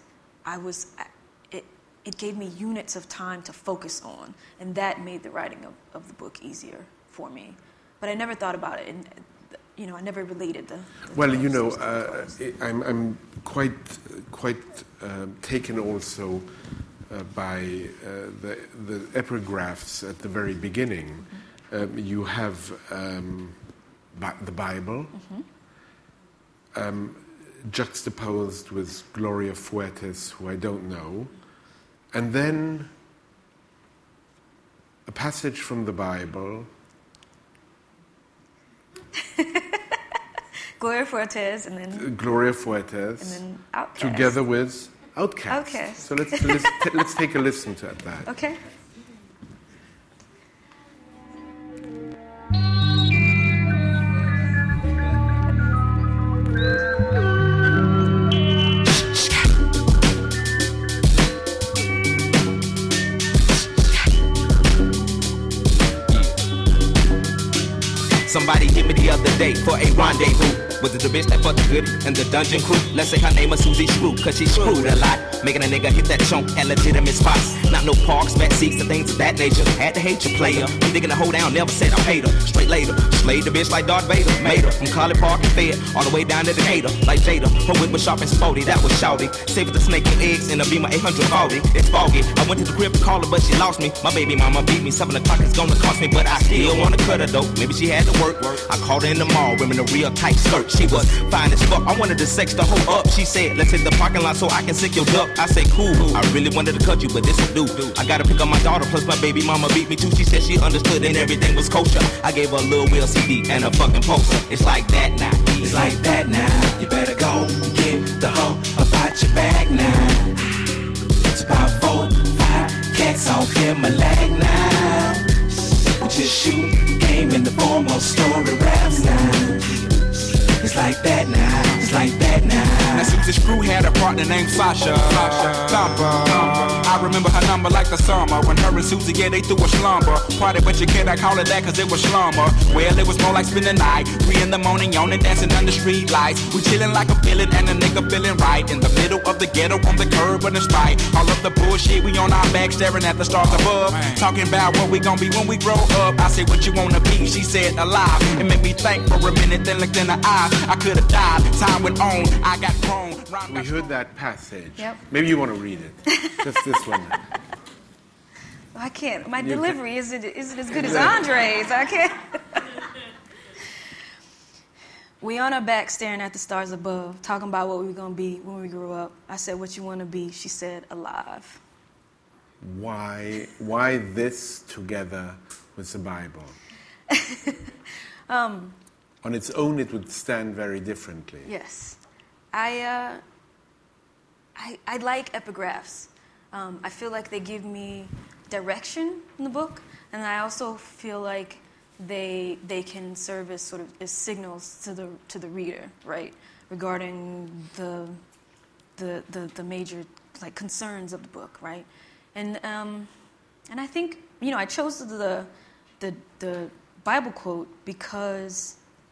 it gave me units of time to focus on, and that made the writing of the book easier for me. But I never thought about it, and I never related the well, I'm quite taken also by the epigraphs at the very beginning. You have the Bible, juxtaposed with Gloria Fuertes, who I don't know, and then a passage from the Bible. Gloria Fuertes, and then Gloria Fuertes, and then Outkast. Together with Outkast. Outkast. So let's take a listen to that. Okay. Somebody hit me the other day for a rendezvous. Was it the bitch that fucked the goodie and the dungeon crew? Let's say her name was Susie Screw, cause she screwed a lot, making a nigga hit that chunk at legitimate spots. Not no parks, back seats, and things of that nature. Had to hate your player. I'm digging the hoe down, never said I paid her. Straight later, slayed the bitch like Darth Vader. Made her from College Park and Fed, all the way down to Decatur. Like Jada, her whip was sharp and sporty, that was shouty. Saved the snake and eggs in a Beamer 840. It's foggy. I went to the crib to call her, but she lost me. My baby mama beat me. 7 o'clock is gonna cost me, but I still wanna cut her though. Maybe she had to work. I called her in the mall, wearing a real tight skirt. She was fine as fuck. I wanted to sex the hoe up. She said, let's hit the parking lot so I can sick your duck. I said, cool. I really wanted to cut you, but this will do. I gotta pick up my daughter, plus my baby mama beat me too. She said she understood and everything was kosher. I gave her a little Will CD and a fucking poster. It's like that now. It's like that now. You better go get the hoe about your bag now. It's about 4, 5 cats off in my leg now. We just shoot game in the form of story raps now. It's like that now, it's like that now. Now Susie Screw had a partner named Sasha Thumper. I remember her number like the summer. When her and Susie, yeah, they threw a slumber party, but you can't call it that cause it was slumber. Well, it was more like spending the night 3 in the morning, yawning, dancing under street lights. We chilling like a villain and a nigga feeling right. In the middle of the ghetto on the curb, but in spite all of the bullshit, we on our back staring at the stars above. Talking about what we gon' be when we grow up. I said, what you wanna be? She said, alive. It made me think for a minute, then looked in her eyes. I could've died, time went on, I got grown. We heard that passage. Yep. Maybe you want to read it. Just this one. I can't. My delivery isn't as good as Andre's. I can't. We on our back staring at the stars above, talking about what we were going to be when we grew up. I said, what you want to be? She said, alive. Why this together with the Bible? On its own, it would stand very differently. Yes. I like epigraphs. I feel like they give me direction in the book, and I also feel like they can serve as sort of as signals to the reader, right, regarding the major like concerns of the book, right, and I think I chose the Bible quote because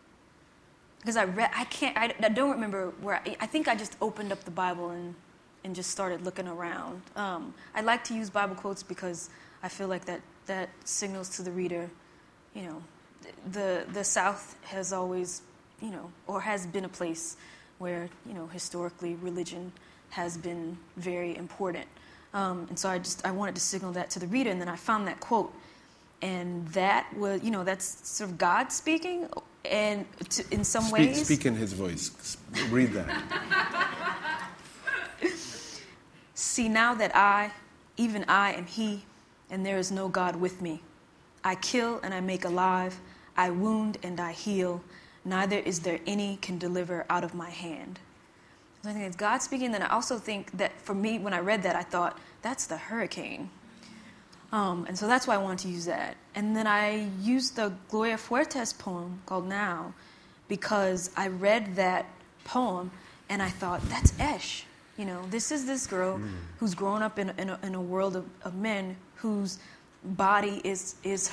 I don't remember where I think I just opened up the Bible and just started looking around. I like to use Bible quotes because I feel like that signals to the reader, the South has always, or has been a place where, historically religion has been very important. And so I wanted to signal that to the reader, and then I found that quote. And that was, that's sort of God speaking, and in some ways... Speak in his voice. Read that. See now that I, even I, am he, and there is no God with me. I kill and I make alive. I wound and I heal. Neither is there any can deliver out of my hand. So I think it's God speaking. Then I also think that for me, when I read that, I thought, that's the hurricane. And so that's why I wanted to use that. And then I used the Gloria Fuertes poem called Now, because I read that poem and I thought, that's Esh. This is this girl who's grown up in a world of men whose body is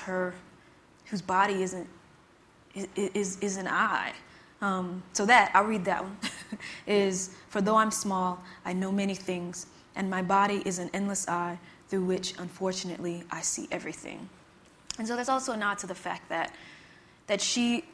an I. So that, I'll read that one, is, for though I'm small, I know many things, and my body is an endless eye through which, unfortunately, I see everything. And so there's also a nod to the fact that she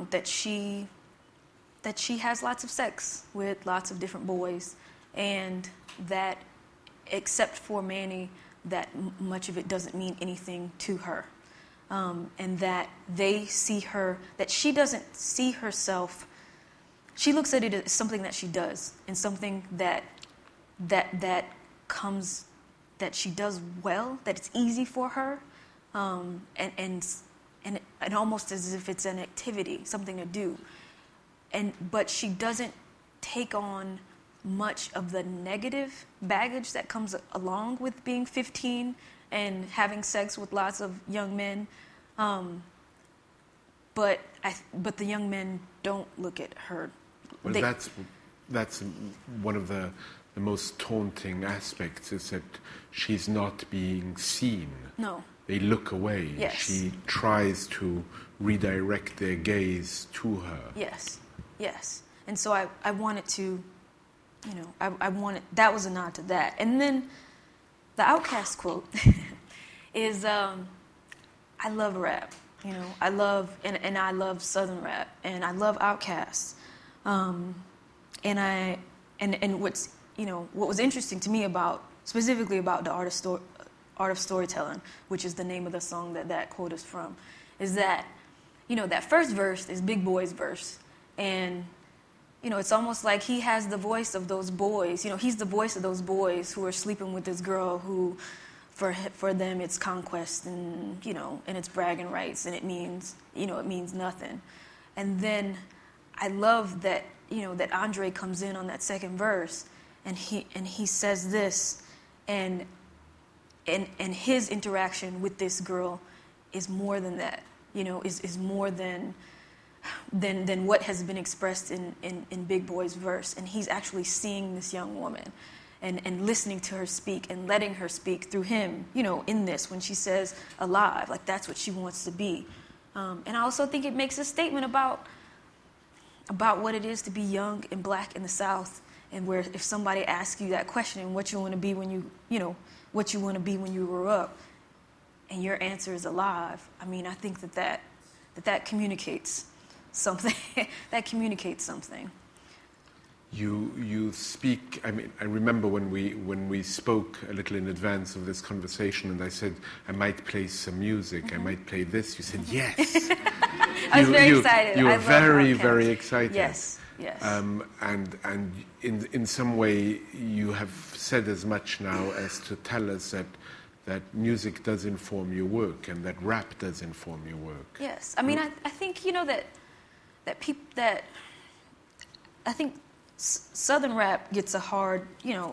has lots of sex with lots of different boys, and that, except for Manny, that much of it doesn't mean anything to her. And that they see her, that she doesn't see herself, she looks at it as something that she does, and something that comes, that she does well, that it's easy for her, and almost as if it's an activity, something to do. But she doesn't take on much of the negative baggage that comes along with being 15 and having sex with lots of young men, but the young men don't look at her. Well, that's one of the most taunting aspects, is that she's not being seen. No. They look away. Yes. She tries to redirect their gaze to her. Yes. And so I wanted to, that was a nod to that. And then the Outkast quote is, I love rap, I love, and I love Southern rap, and I love Outkast. And what's, what was interesting to me specifically about the Art of Storytelling, which is the name of the song that quote is from, is that, that first verse is Big Boy's verse. And, it's almost like he has the voice of those boys. He's the voice of those boys who are sleeping with this girl who, for them, it's conquest and, and it's bragging rights, and it means nothing. And then I love that, that Andre comes in on that second verse, and he says this, and his interaction with this girl is more than that, is more than what has been expressed in Big Boy's verse. And he's actually seeing this young woman and listening to her speak and letting her speak through him, in this, when she says alive, like that's what she wants to be. And I also think it makes a statement about what it is to be young and black in the South, and where if somebody asks you that question and what you want to be when what you want to be when you grow up, and your answer is alive, I mean, I think that communicates something. That communicates something. You speak. I mean, I remember when we spoke a little in advance of this conversation, and I said I might play some music. Mm-hmm. I might play this. You said yes. I was very excited. You were very excited. Yes. And in some way, you have said as much now as to tell us that music does inform your work, and that rap does inform your work. Yes, I mean, I think I think Southern rap gets a hard,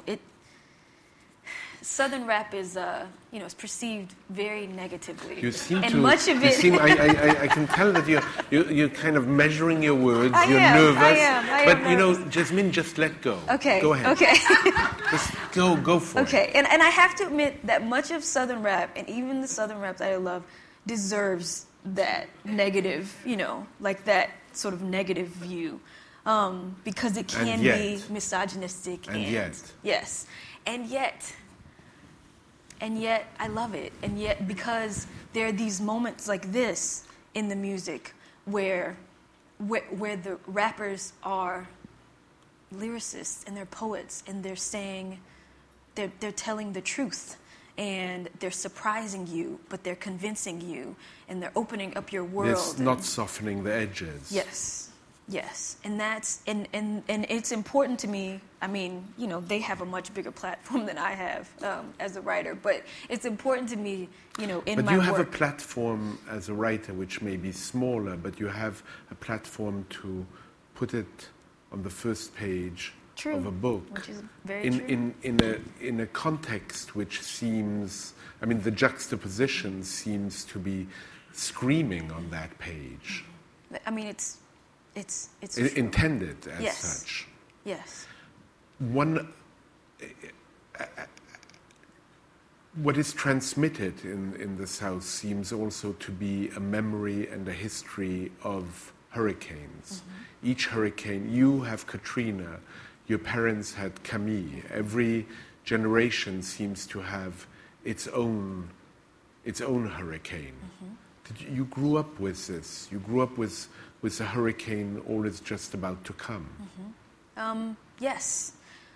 Southern rap is, is perceived very negatively. You seem and to. Much of it. I can tell that you're kind of measuring your words. You're nervous. I am but nervous. Jasmine, just let go. Okay. Go ahead. Okay. Just go for it. Okay, and I have to admit that much of Southern rap, and even the Southern rap that I love, deserves that negative, like that sort of negative view, because it can be misogynistic. And yet. Yes. And yet I love it. And yet, because there are these moments like this in the music where the rappers are lyricists and they're poets, and they're saying, they're telling the truth, and they're surprising you, but they're convincing you, and they're opening up your world. It's not softening the edges. Yes, and that's and it's important to me. I mean, you know, they have a much bigger platform than I have as a writer, but it's important to me, you know, in my work. But you have a platform as a writer which may be smaller, but you have a platform to put it on the first page of a book. Which is very true. In a context which seems, I mean, the juxtaposition seems to be screaming on that page. I mean, it's intended as such. Yes. What is transmitted in the South seems also to be a memory and a history of hurricanes. Mm-hmm. Each hurricane, you have Katrina, your parents had Camille. Every generation seems to have its own hurricane. Mm-hmm. You grew up with this. You grew up with a hurricane always just about to come. Mm-hmm. Yes.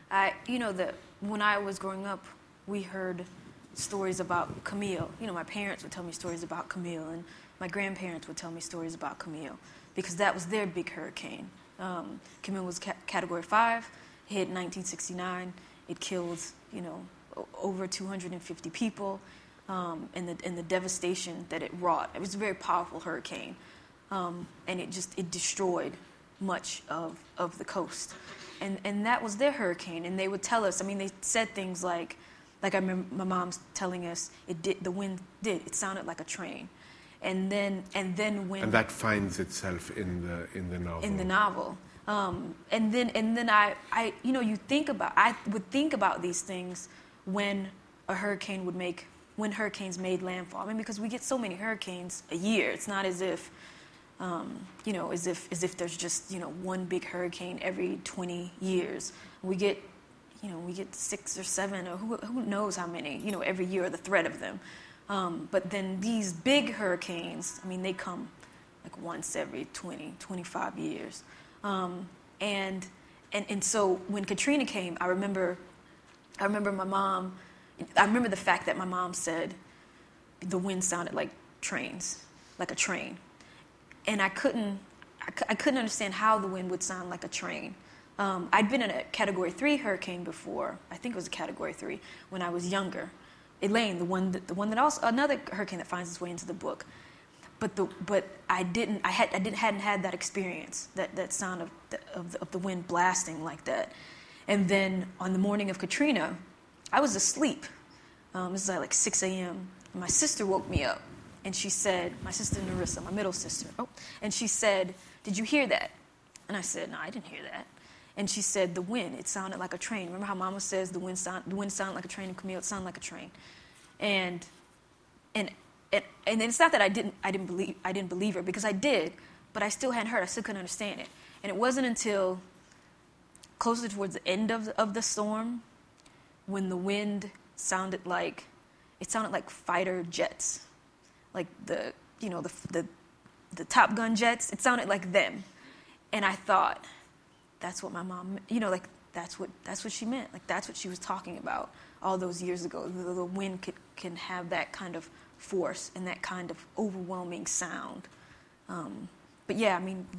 When I was growing up, we heard stories about Camille. You know, my parents would tell me stories about Camille, and my grandparents would tell me stories about Camille, because that was their big hurricane. Camille was Category 5, hit in 1969. It killed, you know, over 250 people, and the devastation that it wrought. It was a very powerful hurricane, and it destroyed much of the coast. And that was their hurricane. And they would tell us, I mean, they said things like I remember my mom's telling us, the wind it sounded like a train. And then when... And that finds itself in the novel. In the novel. And then I you know, I would think about these things when when hurricanes made landfall. I mean, because we get so many hurricanes a year. It's not as if, you know, as if there's just, you know, one big hurricane every 20 years. We get 6 or 7 or who knows how many, you know, every year, or the threat of them. But then these big hurricanes, I mean, they come like once every 20, 25 years. And so when Katrina came, I remember my mom, I remember the fact that my mom said the wind sounded like trains, like a train. And I couldn't understand how the wind would sound like a train. I'd been in a Category 3 hurricane before. I think it was a Category 3 when I was younger. Elaine, the one that also, another hurricane that finds its way into the book. But I hadn't had that experience, that sound of the wind blasting like that. And then on the morning of Katrina, I was asleep. This is like 6 a.m. And my sister woke me up, and she said, my sister Narissa, my middle sister, and she said, "Did you hear that?" And I said, "No, I didn't hear that." And she said, "The wind, it sounded like a train." Remember how Mama says the wind sounded like a train, and Camille, it sounded like a train. And it's not that I didn't believe her, because I did, but I still hadn't heard. I still couldn't understand it. And it wasn't until closer towards the end of the storm, when the wind sounded like fighter jets, like the Top Gun jets. It sounded like them, and I thought, that's what my mom, you know, like that's what she meant. Like that's what she was talking about all those years ago. The wind can have that kind of force and that kind of overwhelming sound. But yeah, I mean,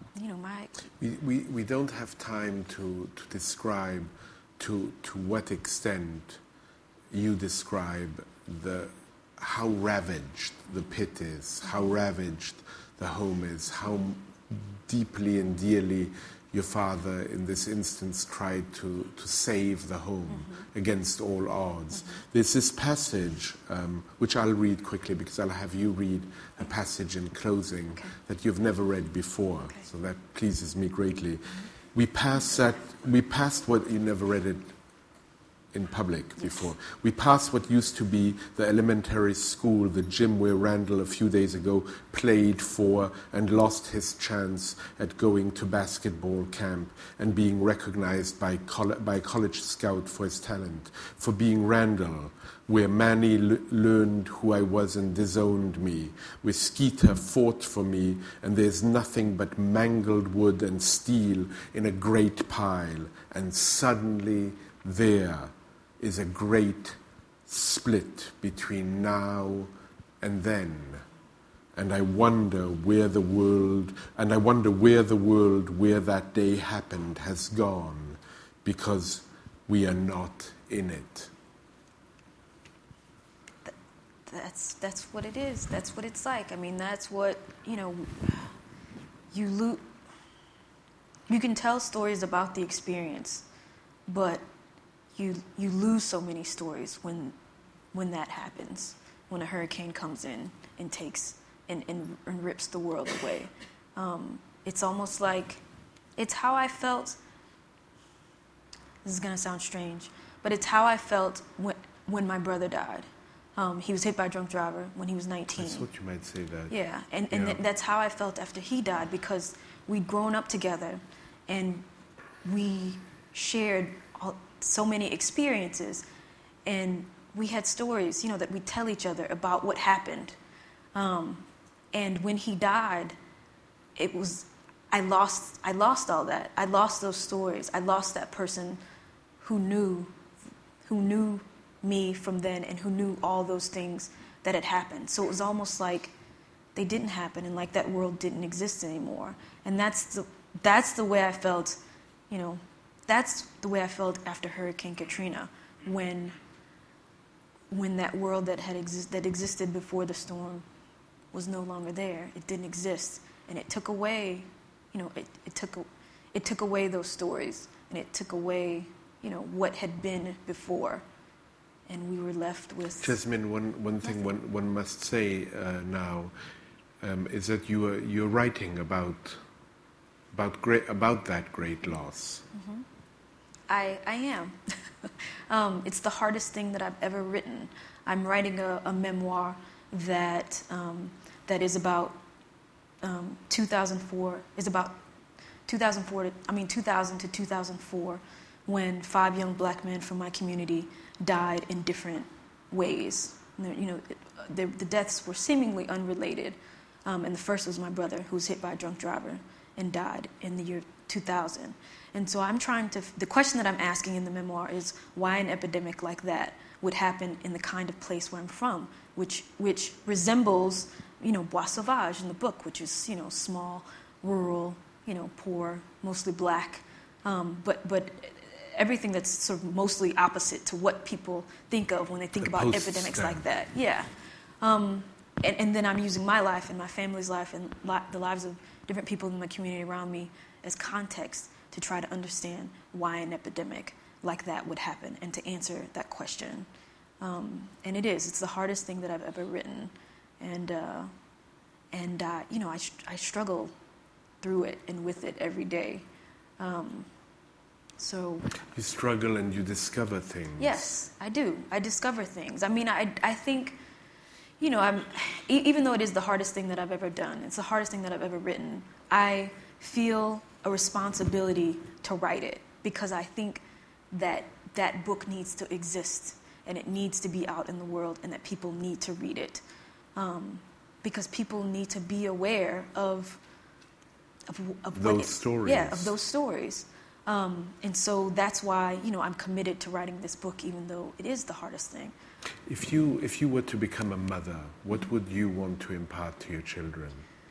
we don't have time to describe to what extent you describe how ravaged the pit is, how ravaged the home is, how deeply and dearly your father, in this instance, tried to save the home against all odds. There's this passage, which I'll read quickly because I'll have you read a passage in closing that you've never read before, so that pleases me greatly. We passed what you never read it in public before. We passed what used to be the elementary school, the gym where Randall a few days ago played for and lost his chance at going to basketball camp and being recognized by college scout for his talent, for being Randall, where Manny learned who I was and disowned me, where Skeeter fought for me, and there's nothing but mangled wood and steel in a great pile, and suddenly there is a great split between now and then. And I wonder where the world where that day happened has gone, because we are not in it. That's what it is. That's what it's like. I mean, that's what, you can tell stories about the experience, but you lose so many stories when that happens, when a hurricane comes in and takes and rips the world away. It's almost like, it's how I felt. This is going to sound strange, but it's how I felt when my brother died. He was hit by a drunk driver when he was 19. I thought you might say that. Yeah, and that's how I felt after he died, because we'd grown up together and we shared so many experiences, and we had stories, that we tell each other about what happened. And when he died, I lost all that. I lost those stories. I lost that person who knew me from then and who knew all those things that had happened. So it was almost like they didn't happen, and like that world didn't exist anymore. And that's the way I felt, that's the way I felt after Hurricane Katrina, when that world that existed before the storm was no longer there. It didn't exist, and it took away, it took away those stories, and it took away, what had been before, and we were left with. Jasmine, one thing one must say now is that you're writing about that great loss. Mm-hmm. I am. It's the hardest thing that I've ever written. I'm writing a memoir that is about 2004. Is about 2000 to 2004, when 5 young black men from my community died in different ways. The deaths were seemingly unrelated, and the first was my brother, who was hit by a drunk driver and died in the year 2000. And so the question that I'm asking in the memoir is why an epidemic like that would happen in the kind of place where I'm from, which resembles, Bois Sauvage in the book, which is, small, rural, poor, mostly black, but everything that's sort of mostly opposite to what people think of when they think about epidemics like that. Yeah. And then I'm using my life and my family's life and the lives of different people in my community around me as context to try to understand why an epidemic like that would happen and to answer that question. And it's the hardest thing that I've ever written. And I struggle through it and with it every day. So you struggle and you discover things. Yes, I do. I discover things. I mean, I think, even though it is the hardest thing that I've ever done, it's the hardest thing that I've ever written, I feel a responsibility to write it, because I think that that book needs to exist and it needs to be out in the world and that people need to read it, because people need to be aware of those stories. Yeah, of those stories. And so that's why, I'm committed to writing this book, even though it is the hardest thing. If you were to become a mother, what would you want to impart to your children?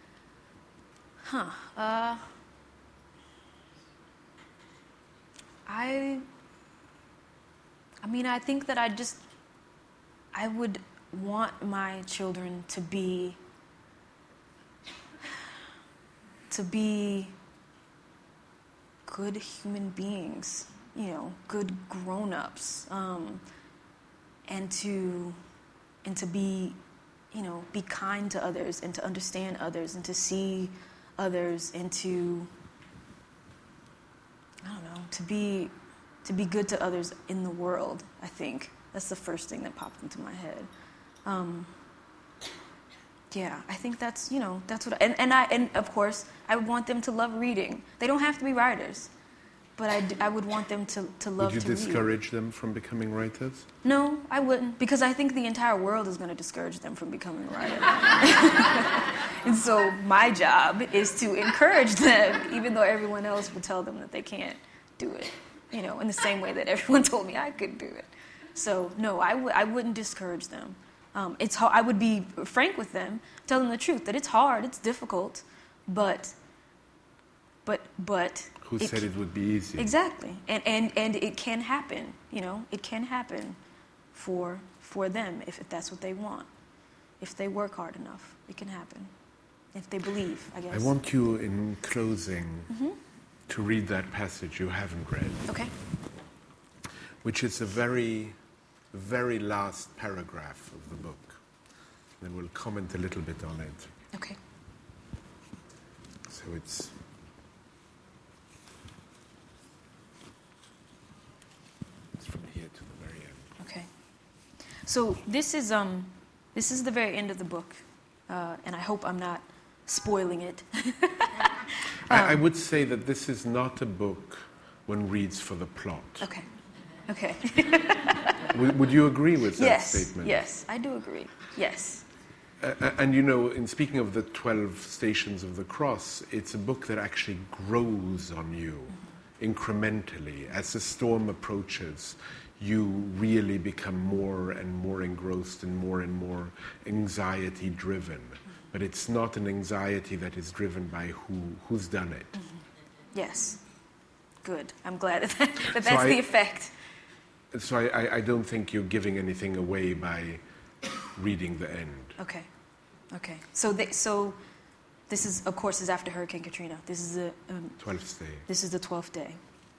I think that I would want my children to be good human beings, good grown-ups, and to be, be kind to others and to understand others and to see others and to be to be good to others in the world, I think. That's the first thing that popped into my head. Yeah, I think that's what, and of course, I would want them to love reading. They don't have to be writers, but I would want them to love to read. Would you discourage them from becoming writers? No, I wouldn't, because I think the entire world is going to discourage them from becoming a writer. And so my job is to encourage them, even though everyone else would tell them that they can't do it, in the same way that everyone told me I could do it. So no, I wouldn't discourage them. It's hard. I would be frank with them, tell them the truth, that it's hard, it's difficult, but. Who said it would be easy? Exactly, and it can happen. It can happen for them if that's what they want. If they work hard enough, it can happen. If they believe, I guess. I want you, in closing, to read that passage you haven't read. Okay. Which is the very, very last paragraph of the book. Then we'll comment a little bit on it. Okay. So it's from here to the very end. Okay. So this is the very end of the book, and I hope I'm not spoiling it. I would say that this is not a book one reads for the plot. Okay. Okay. Would you agree with that statement? Yes, I do agree. Yes. And in speaking of the 12 Stations of the Cross, it's a book that actually grows on you incrementally. As the storm approaches, you really become more and more engrossed and more anxiety-driven. But it's not an anxiety that is driven by who's done it. Yes. Good. I'm glad that's the effect. So I don't think you're giving anything away by reading the end. Okay. So this is, of course, is after Hurricane Katrina. This is the 12th day. This is the 12th day.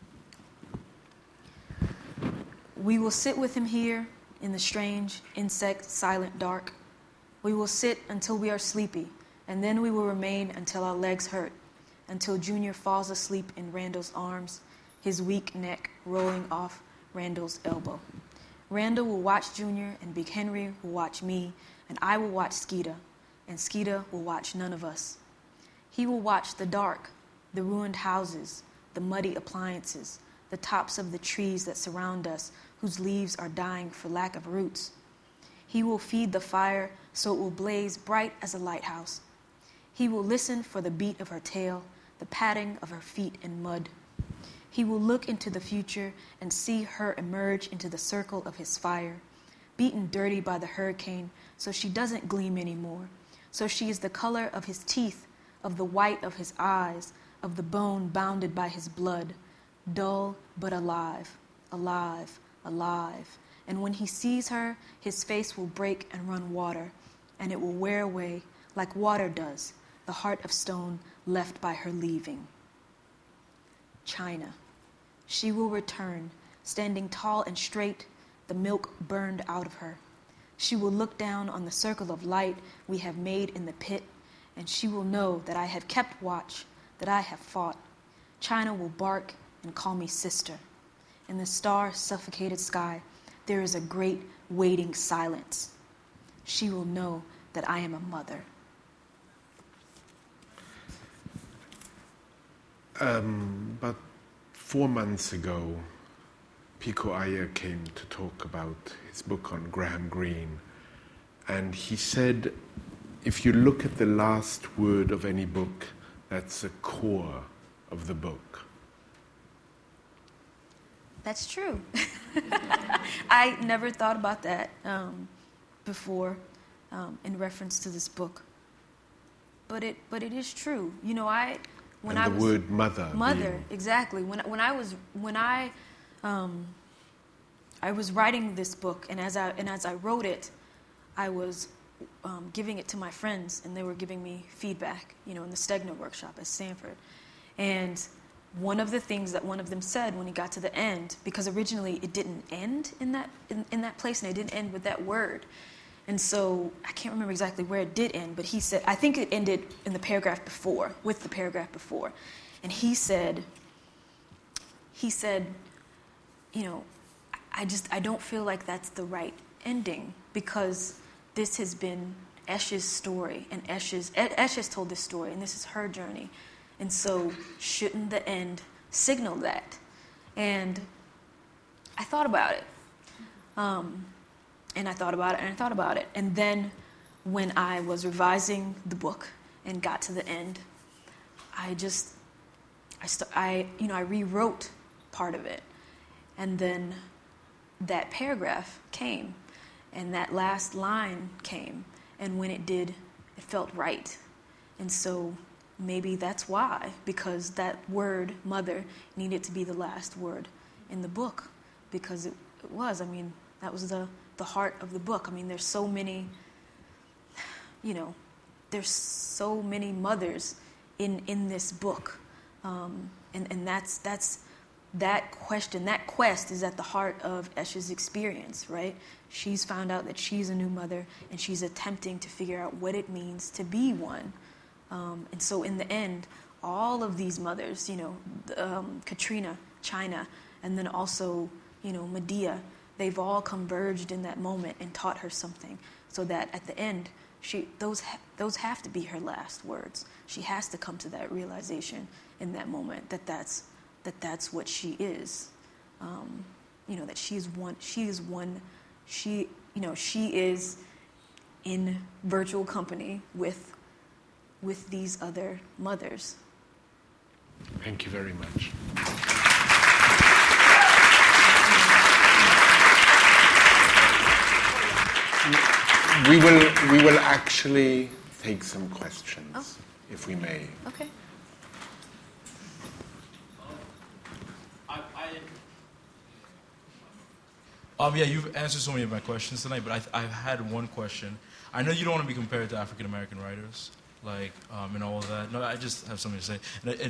We will sit with him here in the strange, insect, silent dark. We will sit until we are sleepy, and then we will remain until our legs hurt, until Junior falls asleep in Randall's arms, his weak neck rolling off Randall's elbow. Randall will watch Junior, and Big Henry will watch me, and I will watch Skeeta, and Skeeta will watch none of us. He will watch the dark, the ruined houses, the muddy appliances, the tops of the trees that surround us, whose leaves are dying for lack of roots. He will feed the fire so it will blaze bright as a lighthouse. He will listen for the beat of her tail, the padding of her feet in mud. He will look into the future and see her emerge into the circle of his fire, beaten dirty by the hurricane so she doesn't gleam anymore, so she is the color of his teeth, of the white of his eyes, of the bone bounded by his blood, dull but alive, alive, alive. And when he sees her, his face will break and run water, and it will wear away like water does, the heart of stone left by her leaving. China. She will return, standing tall and straight, the milk burned out of her. She will look down on the circle of light we have made in the pit, and she will know that I have kept watch, that I have fought. China will bark and call me sister. In the star-suffocated sky, there is a great waiting silence. She will know that I am a mother. But 4 months ago, Pico Iyer came to talk about his book on Graham Greene, and he said, if you look at the last word of any book, that's the core of the book. That's true. I never thought about that before in reference to this book. But it is true. When I was word mother. Exactly. When I was writing this book, and as I wrote it, I was giving it to my friends, and they were giving me feedback, in the Stegner workshop at Stanford. And one of the things that one of them said when he got to the end, because originally it didn't end in that place, and it didn't end with that word. And so I can't remember exactly where it did end, but he said, I think it ended in the paragraph before, with the paragraph before. And he said, I don't feel like that's the right ending, because this has been Esh's story, and Esh has told this story, and this is her journey. And so shouldn't the end signal that? And I thought about it. And I thought about it, and I thought about it. And then when I was revising the book and got to the end, I rewrote part of it. And then that paragraph came, and that last line came. And when it did, it felt right. And so maybe that's why, because that word, mother, needed to be the last word in the book, because it was. I mean, that was the heart of the book. I mean, there's so many, there's so many mothers in this book. And that's that question, that quest is at the heart of Esh's experience, right? She's found out that she's a new mother, and she's attempting to figure out what it means to be one. And so in the end, all of these mothers, Katrina, China, and then also, Medea, they've all converged in that moment and taught her something, so that at the end, those have to be her last words. She has to come to that realization in that moment that that's what she is. That she is one. She is one. She is in virtual company with these other mothers. Thank you very much. We will actually take some questions, if we may. Okay. Yeah, you've answered so many of my questions tonight, but I've had one question. I know you don't want to be compared to African American writers, and all of that. No, I just have something to say.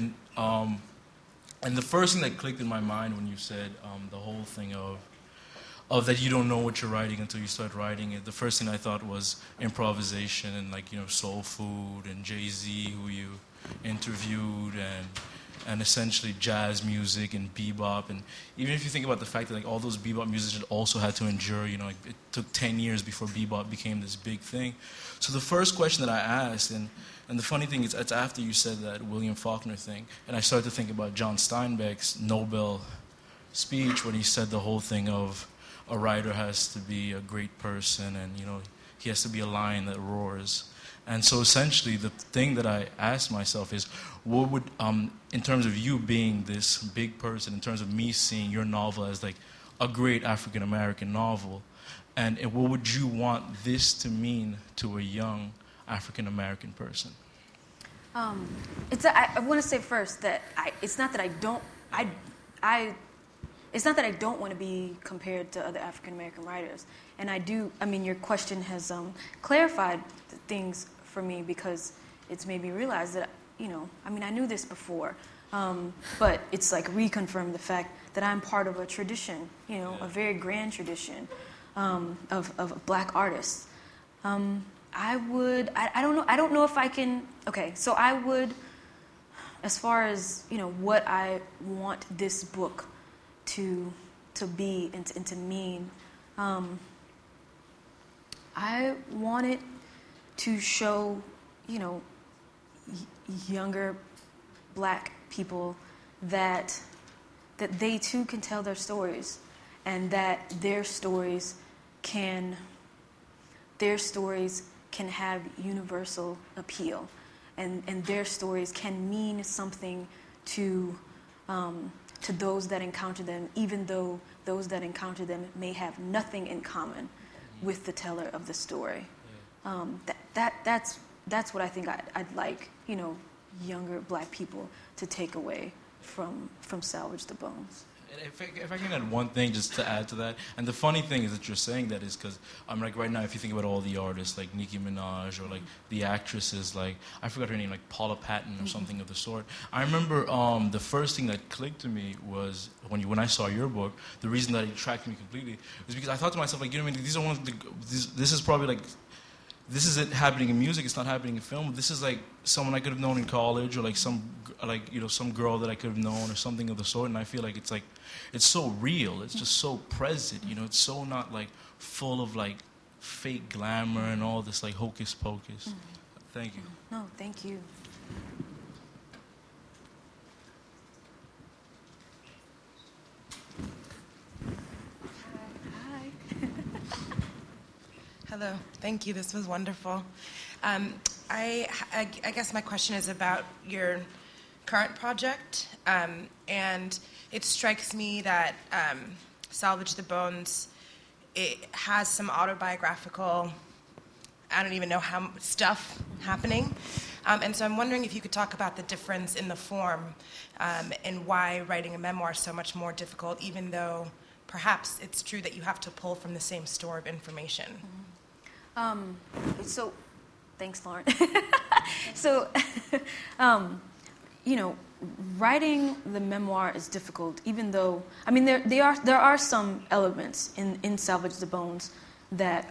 And the first thing that clicked in my mind when you said the whole thing of that you don't know what you're writing until you start writing it, the first thing I thought was improvisation and Soul Food and Jay-Z, who you interviewed, and essentially jazz music and bebop. And even if you think about the fact that all those bebop musicians also had to endure, it took 10 years before bebop became this big thing. So the first question that I asked, and the funny thing is, it's after you said that William Faulkner thing, and I started to think about John Steinbeck's Nobel speech when he said the whole thing of a writer has to be a great person, and he has to be a lion that roars. And so essentially the thing that I asked myself is, what would, in terms of you being this big person, in terms of me seeing your novel as a great African-American novel, and what would you want this to mean to a young African-American person? I want to say first that it's not that I don't want to be compared to other African-American writers. And your question has clarified things for me, because it's made me realize that, I knew this before, but it's reconfirmed the fact that I'm part of a tradition, a very grand tradition of black artists. I don't know if I can, so I would, as far as, what I want this book to be and to mean, I want it to show, younger black people that they too can tell their stories, and that their stories can have universal appeal, and their stories can mean something to those that encounter them, even though those that encounter them may have nothing in common with the teller of the story. That's what I think I'd like, younger black people to take away from Salvage the Bones. If I can add one thing just to add to that, and the funny thing is that you're saying that is because I'm right now, if you think about all the artists like Nicki Minaj or the actresses I forgot her name, Paula Patton or something of the sort. I remember the first thing that clicked to me was when I saw your book. The reason that it attracted me completely was because I thought to myself, these are this is probably this isn't happening in music. It's not happening in film. This is like someone I could have known in college, or like some girl that I could have known, or something of the sort. And I feel like it's so real. It's just so present. You know, it's so not like full of like fake glamour and all this like hocus pocus. Mm-hmm. Thank you. No, thank you. Hello, thank you. This was wonderful. I guess my question is about your current project, and it strikes me that Salvage the Bones, it has some autobiographical, I don't even know how stuff happening, and so I'm wondering if you could talk about the difference in the form and why writing a memoir is so much more difficult, even though perhaps it's true that you have to pull from the same store of information. Mm-hmm. So, thanks, Lauren. So, you know, writing the memoir is difficult, even though, I mean, there are some elements in Salvage the Bones that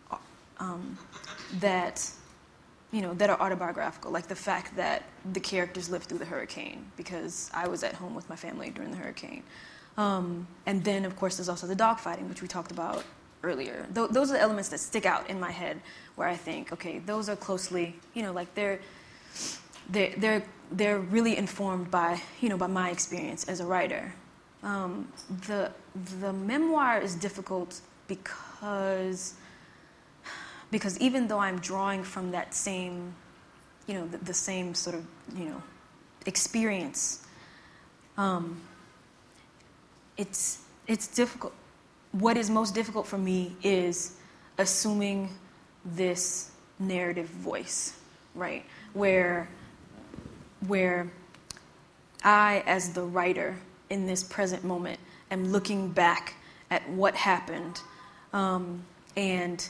you know, that are autobiographical, like the fact that the characters lived through the hurricane, because I was at home with my family during the hurricane. And then, of course, there's also the dogfighting, which we talked about earlier. Those are the elements that stick out in my head, where I think, okay, those are closely, you know, like they're really informed by, you know, by my experience as a writer. The memoir is difficult because even though I'm drawing from that same, you know, the same sort of, you know, experience, it's difficult. What is most difficult for me is assuming this narrative voice, right? Where I, as the writer in this present moment, am looking back at what happened, and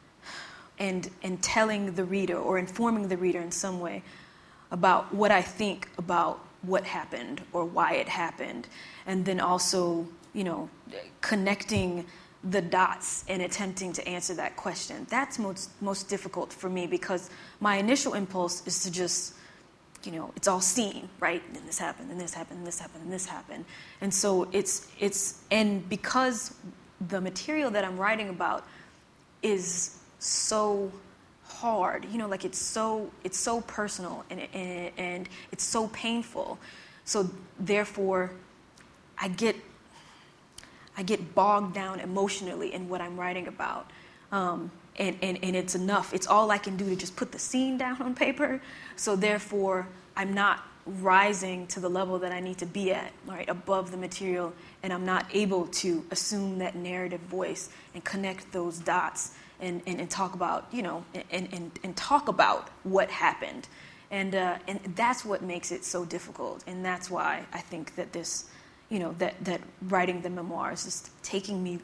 telling the reader or informing the reader in some way about what I think about what happened or why it happened, and then also, you know, connecting the dots and attempting to answer that question. That's most difficult for me, because my initial impulse is to just, you know, it's all seen, right? And then this happened, and this happened, and this happened, and this happened. And so and because the material that I'm writing about is so hard, you know, like it's so personal and it's so painful. So therefore, I get bogged down emotionally in what I'm writing about. And it's enough. It's all I can do to just put the scene down on paper. So therefore, I'm not rising to the level that I need to be at, right, above the material, and I'm not able to assume that narrative voice and connect those dots and talk about, you know, and talk about what happened. And that's what makes it so difficult. And that's why I think that this, you know, that writing the memoir is just taken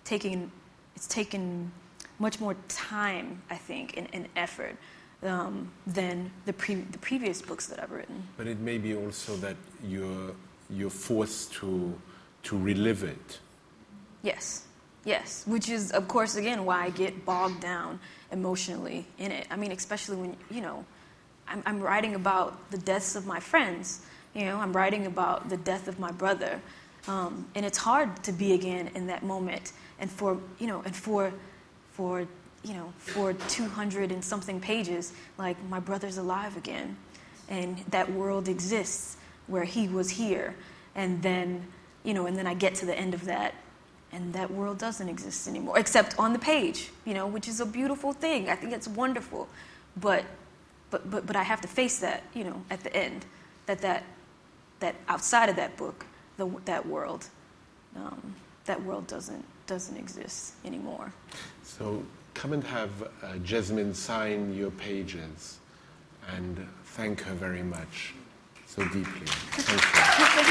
much more time, I think, and effort than the previous books that I've written. But it may be also that you're forced to relive it. Yes, which is, of course, again, why I get bogged down emotionally in it. I mean, especially when, you know, I'm writing about the deaths of my friends. You know, I'm writing about the death of my brother, and it's hard to be again in that moment. And for 200 and something pages, like, my brother's alive again, and that world exists where he was here, and then, you know, and then I get to the end of that, and that world doesn't exist anymore, except on the page, you know, which is a beautiful thing. I think it's wonderful, but I have to face that, you know, at the end, that outside of that book, that world doesn't exist anymore. So come and have Jasmine sign your pages, and thank her very much so deeply. Thank you.